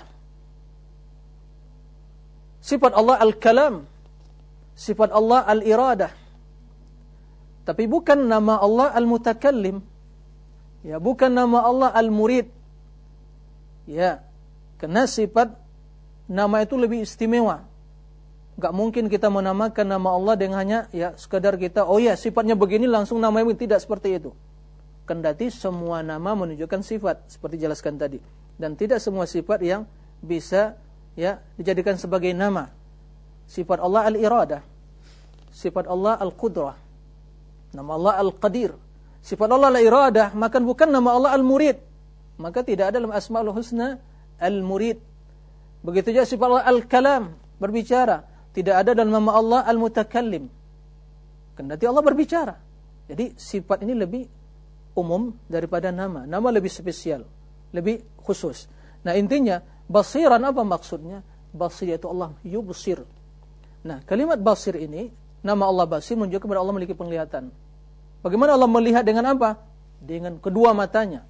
Sifat Allah Al-Kalam, sifat Allah Al-Iradah. Tapi bukan nama Allah Al-Mutakallim. Ya, bukan nama Allah Al-Murid. Ya. Karena sifat nama itu lebih istimewa. Gak mungkin kita menamakan nama Allah dengan hanya ya sekadar kita, oh ya sifatnya begini langsung namanya, tidak seperti itu. Kendati semua nama menunjukkan sifat seperti jelaskan tadi, dan tidak semua sifat yang bisa ya dijadikan sebagai nama. Sifat Allah Al-Iradah, sifat Allah Al-Qudrah, nama Allah Al-Qadir, sifat Allah Al-Iradah, maka bukan nama Allah Al-Murid. Maka tidak ada dalam Asmaul Husna Al-Murid. Begitu juga sifat Allah Al-Kalam, berbicara. Tidak ada dalam nama Allah Al-Mutakallim. Kendati Allah berbicara. Jadi sifat ini lebih umum daripada nama. Nama lebih spesial, lebih khusus. Nah intinya, basiran apa maksudnya? Basir itu Allah yubsir. Nah kalimat basir ini, nama Allah basir menunjukkan kepada Allah memiliki penglihatan. Bagaimana Allah melihat dengan apa? Dengan kedua matanya.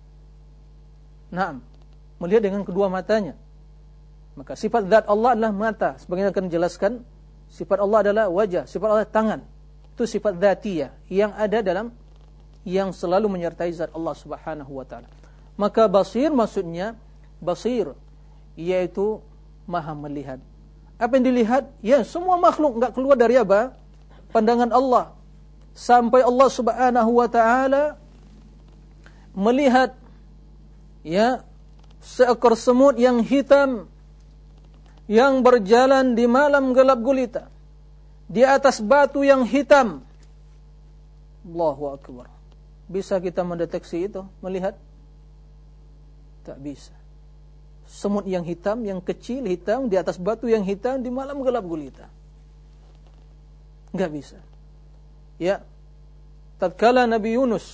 Naam, melihat dengan kedua matanya. Maka sifat zat Allah adalah mata. Sebagaimana akan dijelaskan, sifat Allah adalah wajah, sifat Allah tangan. Itu sifat dzatiyah yang ada dalam, yang selalu menyertai zat Allah Subhanahu wa taala. Maka basir maksudnya basir, yaitu maha melihat. Apa yang dilihat? Ya, semua makhluk, enggak keluar dari apa? Pandangan Allah. Sampai Allah Subhanahu wa taala melihat ya seekor semut yang hitam yang berjalan di malam gelap gulita di atas batu yang hitam. Allahu akbar. Bisa kita mendeteksi itu, melihat? Tak bisa. Semut yang hitam, yang kecil hitam di atas batu yang hitam di malam gelap gulita. Enggak bisa. Ya. Tatkala Nabi Yunus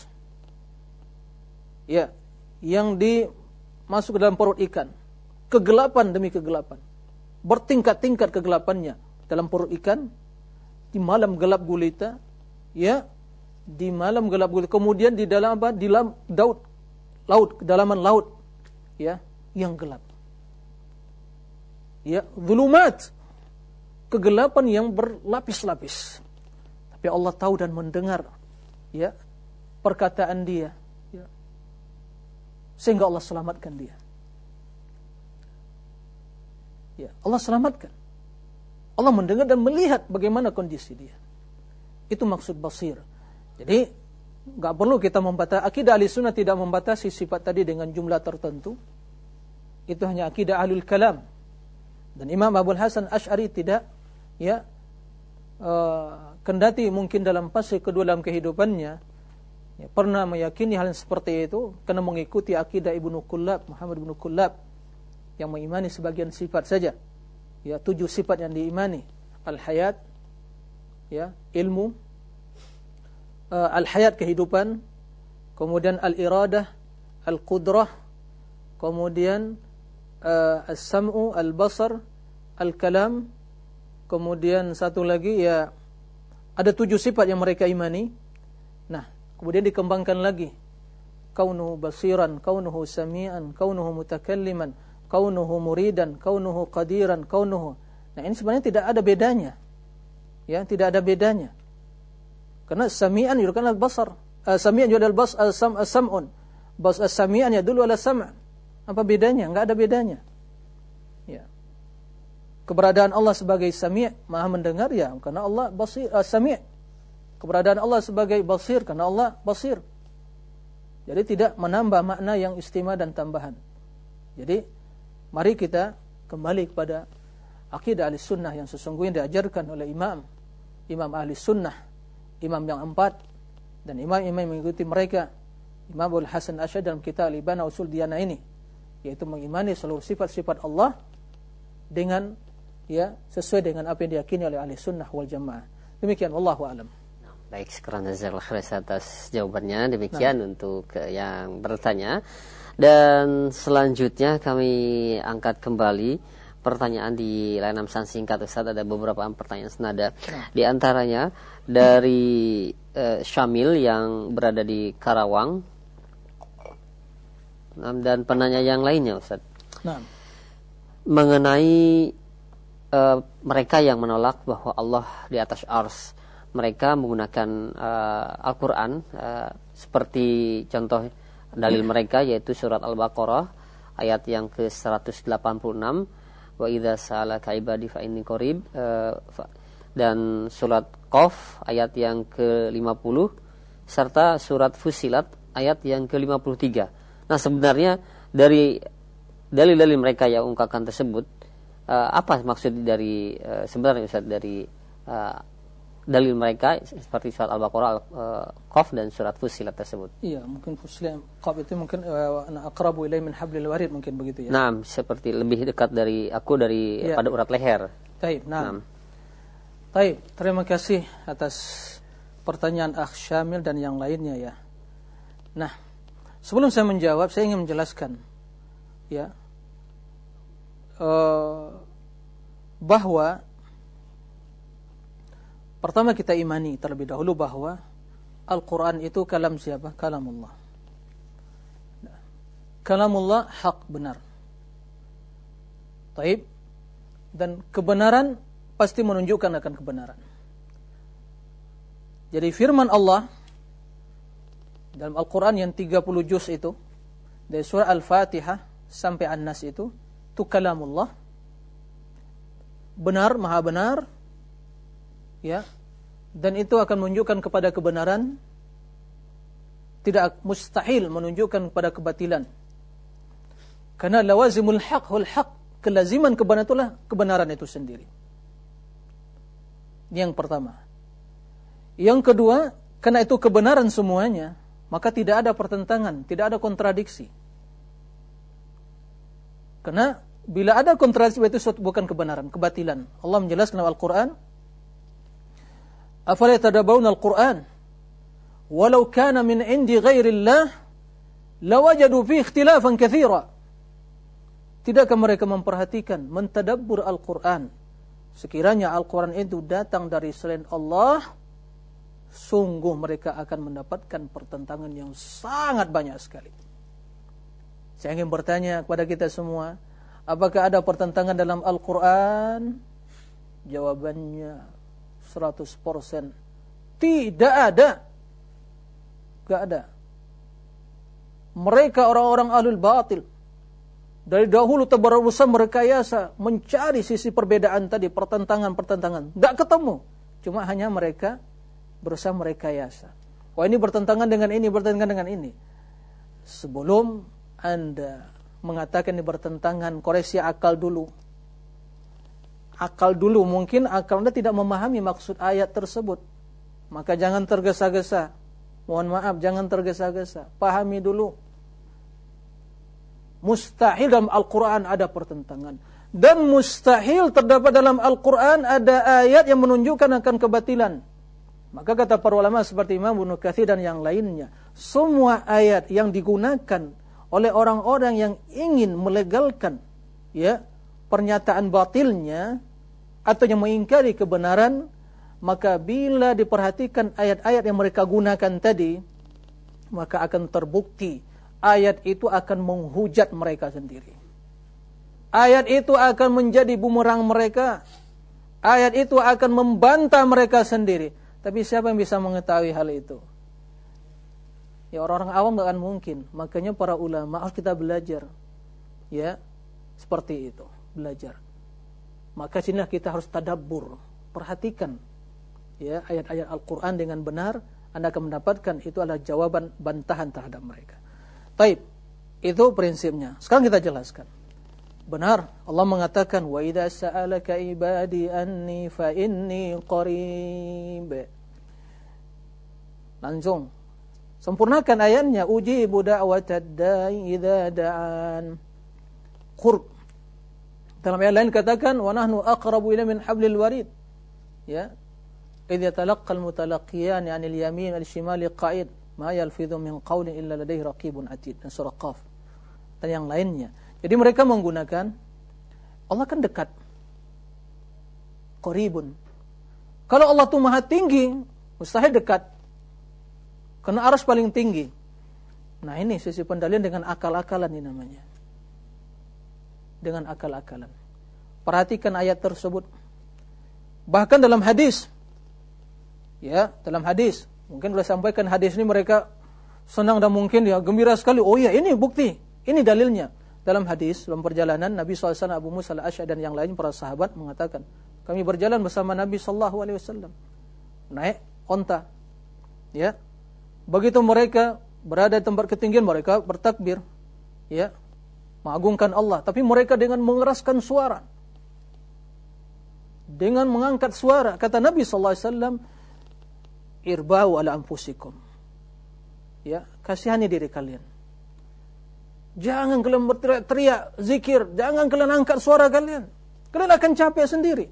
ya, yang masuk ke dalam perut ikan, kegelapan demi kegelapan, bertingkat-tingkat kegelapannya dalam perut ikan di malam gelap gulita, ya, di malam gelap gulita. Kemudian di dalam apa? Di laut, kedalaman laut, ya, yang gelap. Ya, zulumat, kegelapan yang berlapis-lapis. Tapi Allah tahu dan mendengar, ya, perkataan dia, ya, sehingga Allah selamatkan dia. Ya, Allah selamatkan. Allah mendengar dan melihat bagaimana kondisi dia. Itu maksud basir. Jadi enggak perlu kita membatasi. Akidah Ahlussunnah tidak membatasi sifat tadi dengan jumlah tertentu. Itu hanya akidah Ahlul Kalam. Dan Imam Abul Hasan Asy'ari tidak, ya, kendati mungkin dalam fase kedua dalam kehidupannya, ya, pernah meyakini hal yang seperti itu karena mengikuti akidah Ibnu Kullab, Muhammad Ibnu Kullab, yang mengimani sebagian sifat saja. Ya, 7 sifat yang diimani. Al-hayat, ya, ilmu, al-hayat kehidupan, kemudian al-iradah, al-qudrah, kemudian as-sam'u, al-basar, al-kalam, kemudian satu lagi, ya, ada 7 sifat yang mereka imani. Nah, kemudian dikembangkan lagi. Kaunuhu basiran, kaunuhu sami'an, kaunuhu mutakalliman, kaunuhu muridan, kaunuhu qadiran, kaunuhu. Nah, ini sebenarnya tidak ada bedanya. Ya, tidak ada bedanya. Karena sami'an juga kan al-basar. Sami'an juga al-sam'un. Sami'an ya dulu ala sam'. Apa bedanya? Enggak ada bedanya. Ya. Keberadaan Allah sebagai sami', Maha mendengar, ya, karena Allah basir, sami'. Keberadaan Allah sebagai basir karena Allah basir. Jadi tidak menambah makna yang istimewa dan tambahan. Jadi mari kita kembali kepada akidah Ahlussunnah yang sesungguhnya diajarkan oleh imam Ahlussunnah, imam yang 4 dan imam-imam mengikuti mereka. Imam Abul Hasan Asy'ari dalam kitab Al-Ibana Usul Diyana ini, yaitu mengimani seluruh sifat-sifat Allah dengan, ya, sesuai dengan apa yang diyakini oleh Ahlussunnah wal Jamaah. Demikian, wallahu a'lam. Baik, sekarang jazakallahu khairan atas jawabannya. Demikian untuk yang bertanya. Dan selanjutnya kami angkat kembali pertanyaan di layanan pesan singkat, Ustaz. Ada beberapa pertanyaan senada. Di antaranya dari Syamil yang berada di Karawang, dan penanya yang lainnya, Ustaz. Mengenai mereka yang menolak bahwa Allah di atas ars. Mereka menggunakan Al-Quran seperti contoh dalil mereka, yaitu surat Al-Baqarah ayat yang ke-186, wa idza sa'alaka ibadi fa inni qarib, dan surat Qaf ayat yang ke-50 serta surat Fussilat ayat yang ke-53. Nah, sebenarnya dari dalil-dalil mereka yang ungkapkan tersebut, apa maksud dari sebenarnya, Ustaz, dari dalil mereka seperti surat Al-Baqarah, Qaf dan surat Fussilat tersebut? Iya, mungkin Fussilat, Qaf itu mungkin ana aqrabu ilai min hablil warid, mungkin begitu, ya. Nah, seperti lebih dekat dari aku pada urat leher. Baik, nah. Baik, terima kasih atas pertanyaan Akh Syamil dan yang lainnya, ya. Nah, sebelum saya menjawab, saya ingin menjelaskan, ya, bahwa pertama kita imani terlebih dahulu bahwa Al-Quran itu kalam siapa? Kalamullah. Kalamullah hak, benar. Taib. Dan kebenaran pasti menunjukkan akan kebenaran. Jadi firman Allah dalam Al-Quran yang 30 juz itu, dari surah Al-Fatihah sampai An-Nas itu kalamullah. Benar, maha benar. Ya, dan itu akan menunjukkan kepada kebenaran. tidak mustahil menunjukkan kepada kebatilan. Karena lawazimul haq wal haq, kelaziman kebenaran itulah kebenaran itu sendiri. Ini yang pertama. Yang kedua, karena itu kebenaran semuanya, maka tidak ada pertentangan, tidak ada kontradiksi. Karena bila ada kontradiksi itu bukan kebenaran, kebatilan. Allah menjelaskan dalam Al-Quran, afala yatadabbaruna al-Quran walau kana min indi ghairillah lawajadu fi ikhtilafan katsira. Tidakkah mereka memperhatikan, mentadabbur Al-Quran? Sekiranya Al-Quran itu datang dari selain Allah, sungguh mereka akan mendapatkan pertentangan yang sangat banyak sekali. Saya ingin bertanya kepada kita semua, apakah ada pertentangan dalam Al-Quran? Jawabannya 100%. Tidak ada. Tidak ada. Mereka orang-orang ahlul batil dari dahulu berusaha merekayasa, mencari sisi perbedaan tadi, pertentangan. Tidak ketemu. Cuma hanya mereka berusaha merekayasa. Oh, ini bertentangan dengan ini, bertentangan dengan ini. Sebelum Anda mengatakan ini bertentangan, koreksi akal dulu. Akal dulu, mungkin akal Anda tidak memahami maksud ayat tersebut. Maka jangan tergesa-gesa. Mohon maaf, jangan tergesa-gesa. Pahami dulu. Mustahil dalam Al-Quran ada pertentangan. Dan mustahil terdapat dalam Al-Quran ada ayat yang menunjukkan akan kebatilan. Maka kata para ulama seperti Imam Ibnu Katsir dan yang lainnya, semua ayat yang digunakan oleh orang-orang yang ingin melegalkan pernyataan batilnya atau yang mengingkari kebenaran, maka bila diperhatikan ayat-ayat yang mereka gunakan tadi, maka akan terbukti ayat itu akan menghujat mereka sendiri. Ayat itu akan menjadi bumerang mereka. Ayat itu akan membantah mereka sendiri. Tapi siapa yang bisa mengetahui hal itu? Ya, orang-orang awam gak akan mungkin. Makanya para ulama harus kita belajar. Ya, seperti itu. Belajar. Maka sinilah kita harus tadabbur. Perhatikan ya ayat-ayat Al-Quran dengan benar. Anda akan mendapatkan itu adalah jawaban bantahan terhadap mereka. Baik, itu prinsipnya. Sekarang kita jelaskan. Benar, Allah mengatakan, wa idza sa'alaka ibadi anni fa inni qarib. Langsung sempurnakan ayatnya, ujibu da'watad da'i idza da'an. Qurb. Dalam ayat lain katakan, wa nahnu aqrabu ila min hablil warid. Ya. Idza talaqqal mutalaqqiyan 'anil yamin wal shimali qa'id. Ma yalfidhu min qawlin illa ladayhi raqibun atid. Dan surah Qaf. Dan yang lainnya. Jadi mereka menggunakan, Allah kan dekat. Qaribun. Kalau Allah itu maha tinggi, mustahil dekat. Karena arsy paling tinggi. Nah ini sisi pendalian dengan akal-akalan ini namanya. Dengan akal-akalan. Perhatikan ayat tersebut. Bahkan dalam hadis. Ya, dalam hadis. Mungkin boleh sampaikan hadis ini mereka senang dan mungkin ya gembira sekali. Oh iya, ini bukti, ini dalilnya. Dalam hadis, dalam perjalanan Nabi SAW, Abu Musa al-Asy'ari dan yang lain para sahabat mengatakan, kami berjalan bersama Nabi SAW, naik onta. Ya, begitu mereka berada di tempat ketinggian, mereka bertakbir, ya, mengagungkan Allah. Tapi mereka dengan mengeraskan suara, dengan mengangkat suara, kata Nabi SAW, irba'u ala anfusikum. Ya, kasihani diri kalian. Jangan kalian berteriak zikir, jangan kalian angkat suara kalian. Kalian akan capek sendiri.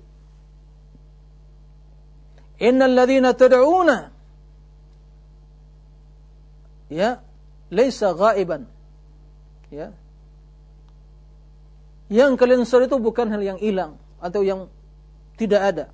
Innal ladzina tad'una ya laisa ghaiban. Ya. Yang kalian seru itu bukan hal yang hilang atau yang tidak ada.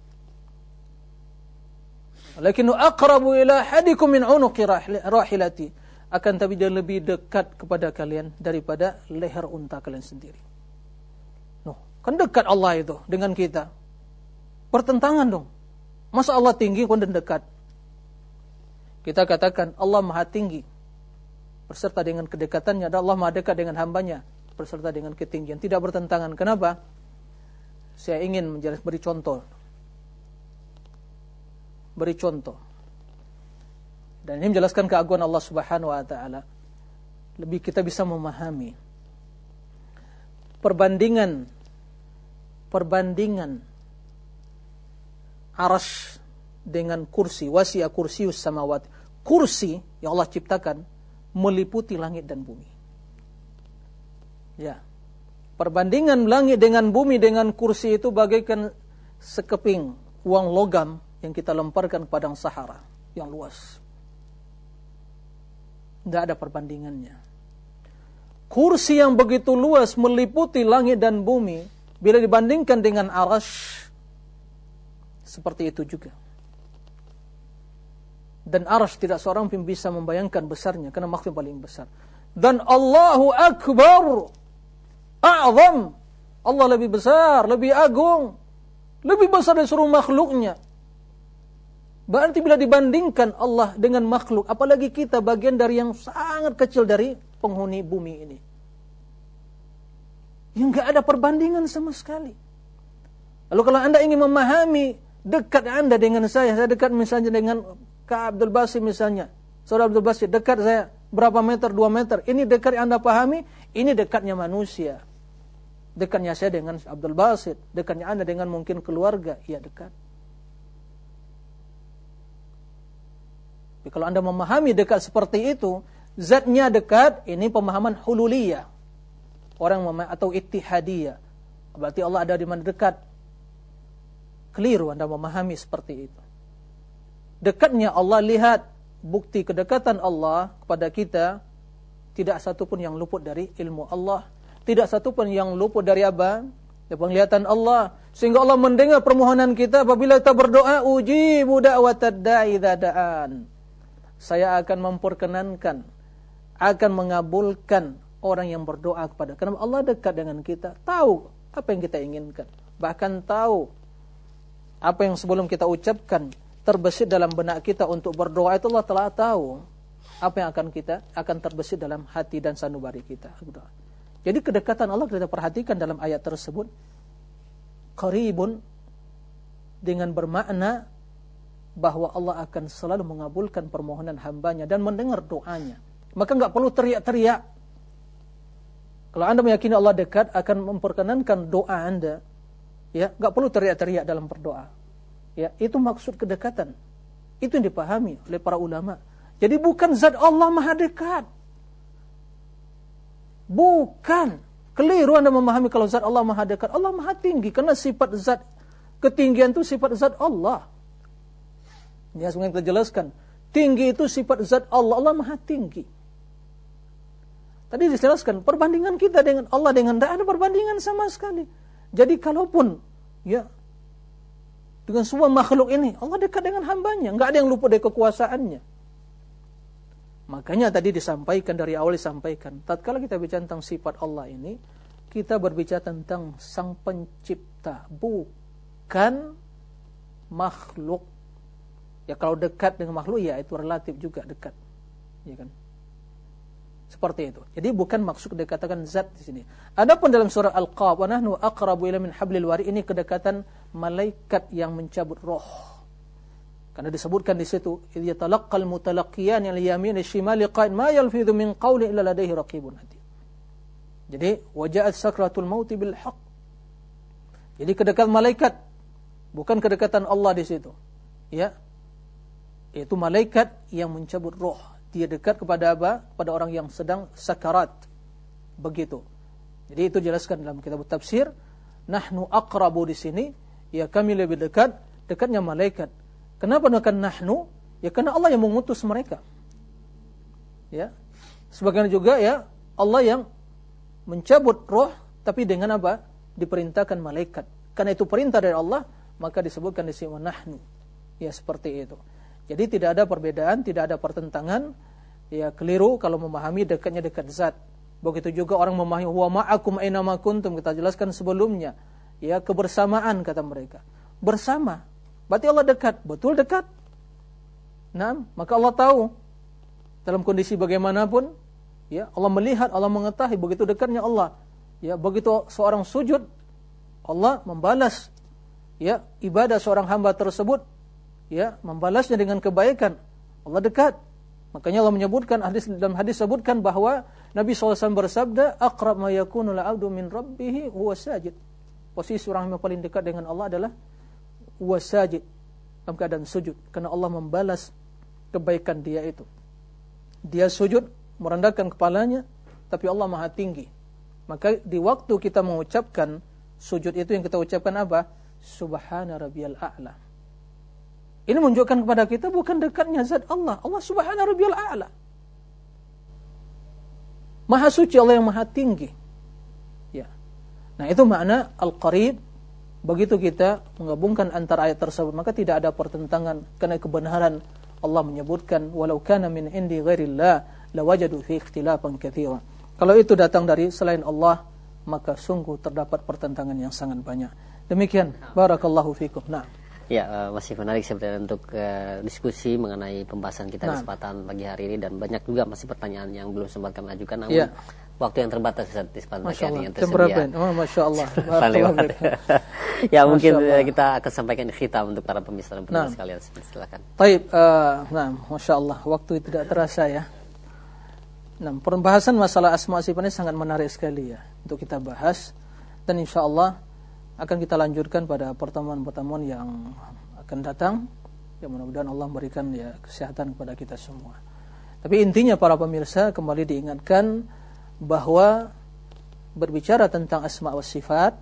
Lakinu aqrabu ila hadikum min unuqi rahilati. Akan tapi dia lebih dekat kepada kalian daripada leher unta kalian sendiri. Noh, kan dekat Allah itu dengan kita. Pertentangan dong. Masa Allah tinggi kemudian dekat? Kita katakan Allah maha tinggi. Berserta dengan kedekatannya, Allah maha dekat dengan hambanya. Berserta dengan ketinggian. Tidak bertentangan. Kenapa? Saya ingin beri contoh. Beri contoh. Dan ini menjelaskan keagungan Allah Subhanahu wa taala. Lebih kita bisa memahami perbandingan arsy dengan kursi, wasi'a kursiyyus samawati. Kursi yang Allah ciptakan meliputi langit dan bumi. Ya. Perbandingan langit dengan bumi dengan kursi itu bagaikan sekeping uang logam yang kita lemparkan ke padang Sahara yang luas. Tidak ada perbandingannya. Kursi yang begitu luas meliputi langit dan bumi, bila dibandingkan dengan arsy, seperti itu juga. Dan arsy tidak seorang pun bisa membayangkan besarnya, karena makhluk paling besar. Dan Allahu Akbar, a'zam, Allah lebih besar, lebih agung, lebih besar dari seluruh makhluknya. Berarti bila dibandingkan Allah dengan makhluk, apalagi kita bagian dari yang sangat kecil dari penghuni bumi ini, yang gak ada perbandingan sama sekali. Lalu kalau anda ingin memahami dekat anda dengan saya dekat misalnya dengan Kak Abdul Basit misalnya, saudara Abdul Basit dekat saya berapa meter, 2 meter, ini dekat yang anda pahami, ini dekatnya manusia. Dekatnya saya dengan Abdul Basit, dekatnya anda dengan mungkin keluarga, ya dekat. Tapi kalau anda memahami dekat seperti itu, zatnya dekat, ini pemahaman hululiyah. Orang atau ittihadiyah. Berarti Allah ada di mana dekat. Keliru anda memahami seperti itu. Dekatnya Allah, lihat bukti kedekatan Allah kepada kita, tidak satu pun yang luput dari ilmu Allah, tidak satu pun yang luput dari apa? Dari penglihatan Allah. Sehingga Allah mendengar permohonan kita apabila kita berdoa, ujibu da'watad da'i idza da'an. Saya akan memperkenankan, akan mengabulkan orang yang berdoa kepada. Karena Allah dekat dengan kita, tahu apa yang kita inginkan, bahkan tahu apa yang sebelum kita ucapkan terbesit dalam benak kita untuk berdoa, itu Allah telah tahu apa yang akan terbesit dalam hati dan sanubari kita. Jadi kedekatan Allah kita perhatikan dalam ayat tersebut, qaribun, dengan bermakna bahwa Allah akan selalu mengabulkan permohonan hambanya dan mendengar doanya. Maka enggak perlu teriak-teriak. Kalau anda meyakini Allah dekat, akan memperkenankan doa anda, ya, enggak perlu teriak-teriak dalam berdoa. Ya, itu maksud kedekatan. Itu yang dipahami oleh para ulama. Jadi bukan zat Allah maha dekat. Bukan. Keliru anda memahami kalau zat Allah maha dekat. Allah maha tinggi, karena sifat zat ketinggian itu sifat zat Allah. Ya, sebenarnya kita jelaskan. Tinggi itu sifat zat Allah. Allah maha tinggi. Tadi dijelaskan perbandingan kita dengan Allah dengan tidak ada perbandingan sama sekali. Jadi kalaupun ya dengan semua makhluk ini Allah dekat dengan hambanya, enggak ada yang luput dari kekuasaannya. Makanya tadi disampaikan, dari awal disampaikan, tatkala kita bicara tentang sifat Allah ini, kita berbicara tentang Sang Pencipta, bukan makhluk. Ya kalau dekat dengan makhluk, ya itu relatif juga dekat, ya kan? Seperti itu. Jadi bukan maksud dikatakan zat di sini. Adapun dalam surah Al-Qaf, wa nahnu aqrabu ila min hablil warid, ini kedekatan malaikat yang mencabut roh. Karena disebutkan di situ, idh yatalaqqal mutalaqqiyan al yamin shimali qa'id ma yalfidhu min qawli illa ladayhi raqibun atid. Jadi waja'at sakratul maut bil haqq. Jadi kedekatan malaikat, bukan kedekatan Allah di situ. Ya. Itu malaikat yang mencabut roh. Dia dekat kepada apa? Kepada orang yang sedang sakarat. Begitu. Jadi itu jelaskan dalam kitab tafsir. Nahnu aqrabu di sini, ya kami lebih dekat, dekatnya malaikat. Kenapa dekat nahnu? Ya karena Allah yang mengutus mereka. Ya. Sebagaimana juga ya Allah yang mencabut roh, tapi dengan apa? Diperintahkan malaikat. Karena itu perintah dari Allah, maka disebutkan di sini nahnu. Ya seperti itu. Jadi tidak ada perbedaan, tidak ada pertentangan. Ya keliru kalau memahami dekatnya dekat zat. Begitu juga orang memahami huwa ma'akum aina ma kuntum, kita jelaskan sebelumnya. Ya kebersamaan kata mereka. Bersama. Berarti Allah dekat, betul dekat. Nah, maka Allah tahu dalam kondisi bagaimanapun, ya Allah melihat, Allah mengetahui begitu dekatnya Allah. Ya begitu seorang sujud, Allah membalas ya ibadah seorang hamba tersebut. Ya, membalasnya dengan kebaikan. Allah dekat. Makanya Allah menyebutkan dalam hadis sebutkan bahwa Nabi SAW bersabda, aqrab ma yakunu al-'abdu min rabbih huwa sajid. Posisi orang yang paling dekat dengan Allah adalah huwa sajid, dalam keadaan sujud, karena Allah membalas kebaikan dia itu. Dia sujud merendahkan kepalanya, tapi Allah Maha tinggi. Maka di waktu kita mengucapkan sujud itu yang kita ucapkan apa? Subhana rabbiyal a'la. Ini menunjukkan kepada kita bukan dekatnya zat Allah. Allah subhana rabbiyal a'la. Maha suci Allah yang maha tinggi. Ya. Nah, itu makna al-qarib. Begitu kita menggabungkan antara ayat tersebut, maka tidak ada pertentangan, karena kebenaran Allah menyebutkan walau kana min indi ghairillah lawajadu fi ikhtilafan katsira. Kalau itu datang dari selain Allah, maka sungguh terdapat pertentangan yang sangat banyak. Demikian, barakallahu fikum. Nah, ya, masih menarik sebenarnya untuk diskusi mengenai pembahasan kita kesempatan pagi hari ini, dan banyak juga masih pertanyaan yang belum sempat kami ajukan, namun waktu yang terbatas di kesempatan pagi hari yang tersedia. Masya Allah. Ya, mungkin kita akan sampaikan khitam untuk para pemirsa dan pendengar sekalian. Silakan. Baik, Masya Allah, waktu tidak terasa ya. Nah, pembahasan masalah asma sifat ini sangat menarik sekali ya untuk kita bahas, dan insya Allah akan kita lanjutkan pada pertemuan-pertemuan yang akan datang. Ya, mudah-mudahan Allah memberikan ya kesehatan kepada kita semua. Tapi intinya para pemirsa, kembali diingatkan bahwa berbicara tentang asma wa sifat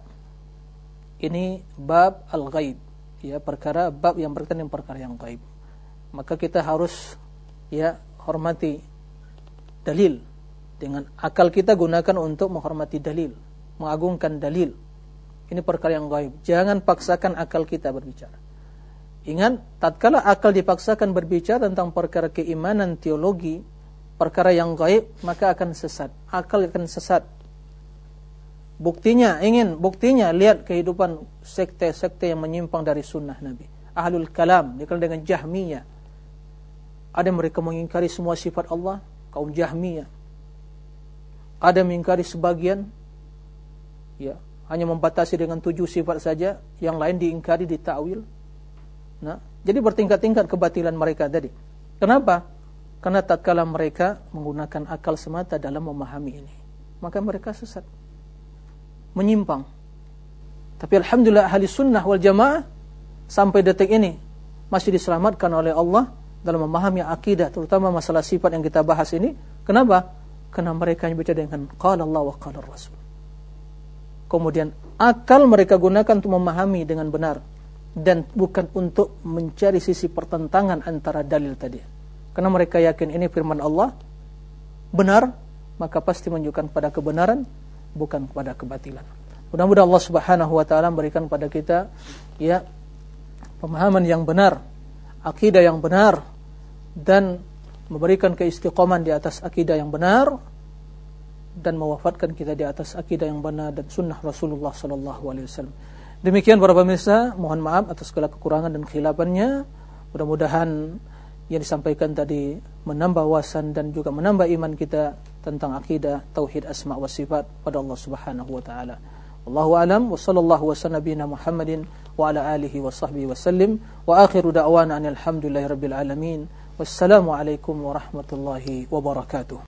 ini bab al-ghaib, ya, bab yang berkaitan dengan perkara yang gaib. Maka kita harus ya hormati dalil, dengan akal kita gunakan untuk menghormati dalil, mengagungkan dalil. Ini perkara yang gaib. Jangan paksakan akal kita berbicara. Ingat, tatkala akal dipaksakan berbicara tentang perkara keimanan, teologi, perkara yang gaib, maka akan sesat. Akal akan sesat. Buktinya, lihat kehidupan sekte-sekte yang menyimpang dari sunnah Nabi. Ahlul kalam, dikenal dengan Jahmiyah. Ada mereka mengingkari semua sifat Allah, kaum Jahmiyah. Ada mengingkari sebagian, ya, hanya membatasi dengan 7 sifat saja, yang lain diingkari, ditakwil. Nah, jadi bertingkat-tingkat kebatilan mereka tadi. Kenapa? Karena tatkala mereka menggunakan akal semata dalam memahami ini, maka mereka sesat, menyimpang. Tapi alhamdulillah ahli sunnah wal jamaah sampai detik ini masih diselamatkan oleh Allah dalam memahami akidah, terutama masalah sifat yang kita bahas ini. Kenapa? Karena mereka yang bicara dengan qala Allah wa qala Rasul. Kemudian akal mereka gunakan untuk memahami dengan benar, dan bukan untuk mencari sisi pertentangan antara dalil tadi. Karena mereka yakin ini firman Allah benar, maka pasti menunjukkan pada kebenaran, bukan kepada kebatilan. Mudah-mudahan Allah Subhanahu wa taala memberikan pada kita ya pemahaman yang benar, akidah yang benar, dan memberikan keistiqoman di atas akidah yang benar, dan mewafatkan kita di atas akidah yang benar dan sunnah Rasulullah sallallahu alaihi wasallam. Demikian para pemirsa, mohon maaf atas segala kekurangan dan kehilafannya. Mudah-mudahan yang disampaikan tadi menambah wawasan dan juga menambah iman kita tentang akidah tauhid asma wa sifat pada Allah Subhanahu wa taala. Wallahu alam, wa sallallahu wasallam nabiyina Muhammadin wa ala alihi wa sahbihi wasallim, wa akhiru da'wana alhamdulillahi rabbil alamin. Wassalamu alaikum warahmatullahi wabarakatuh.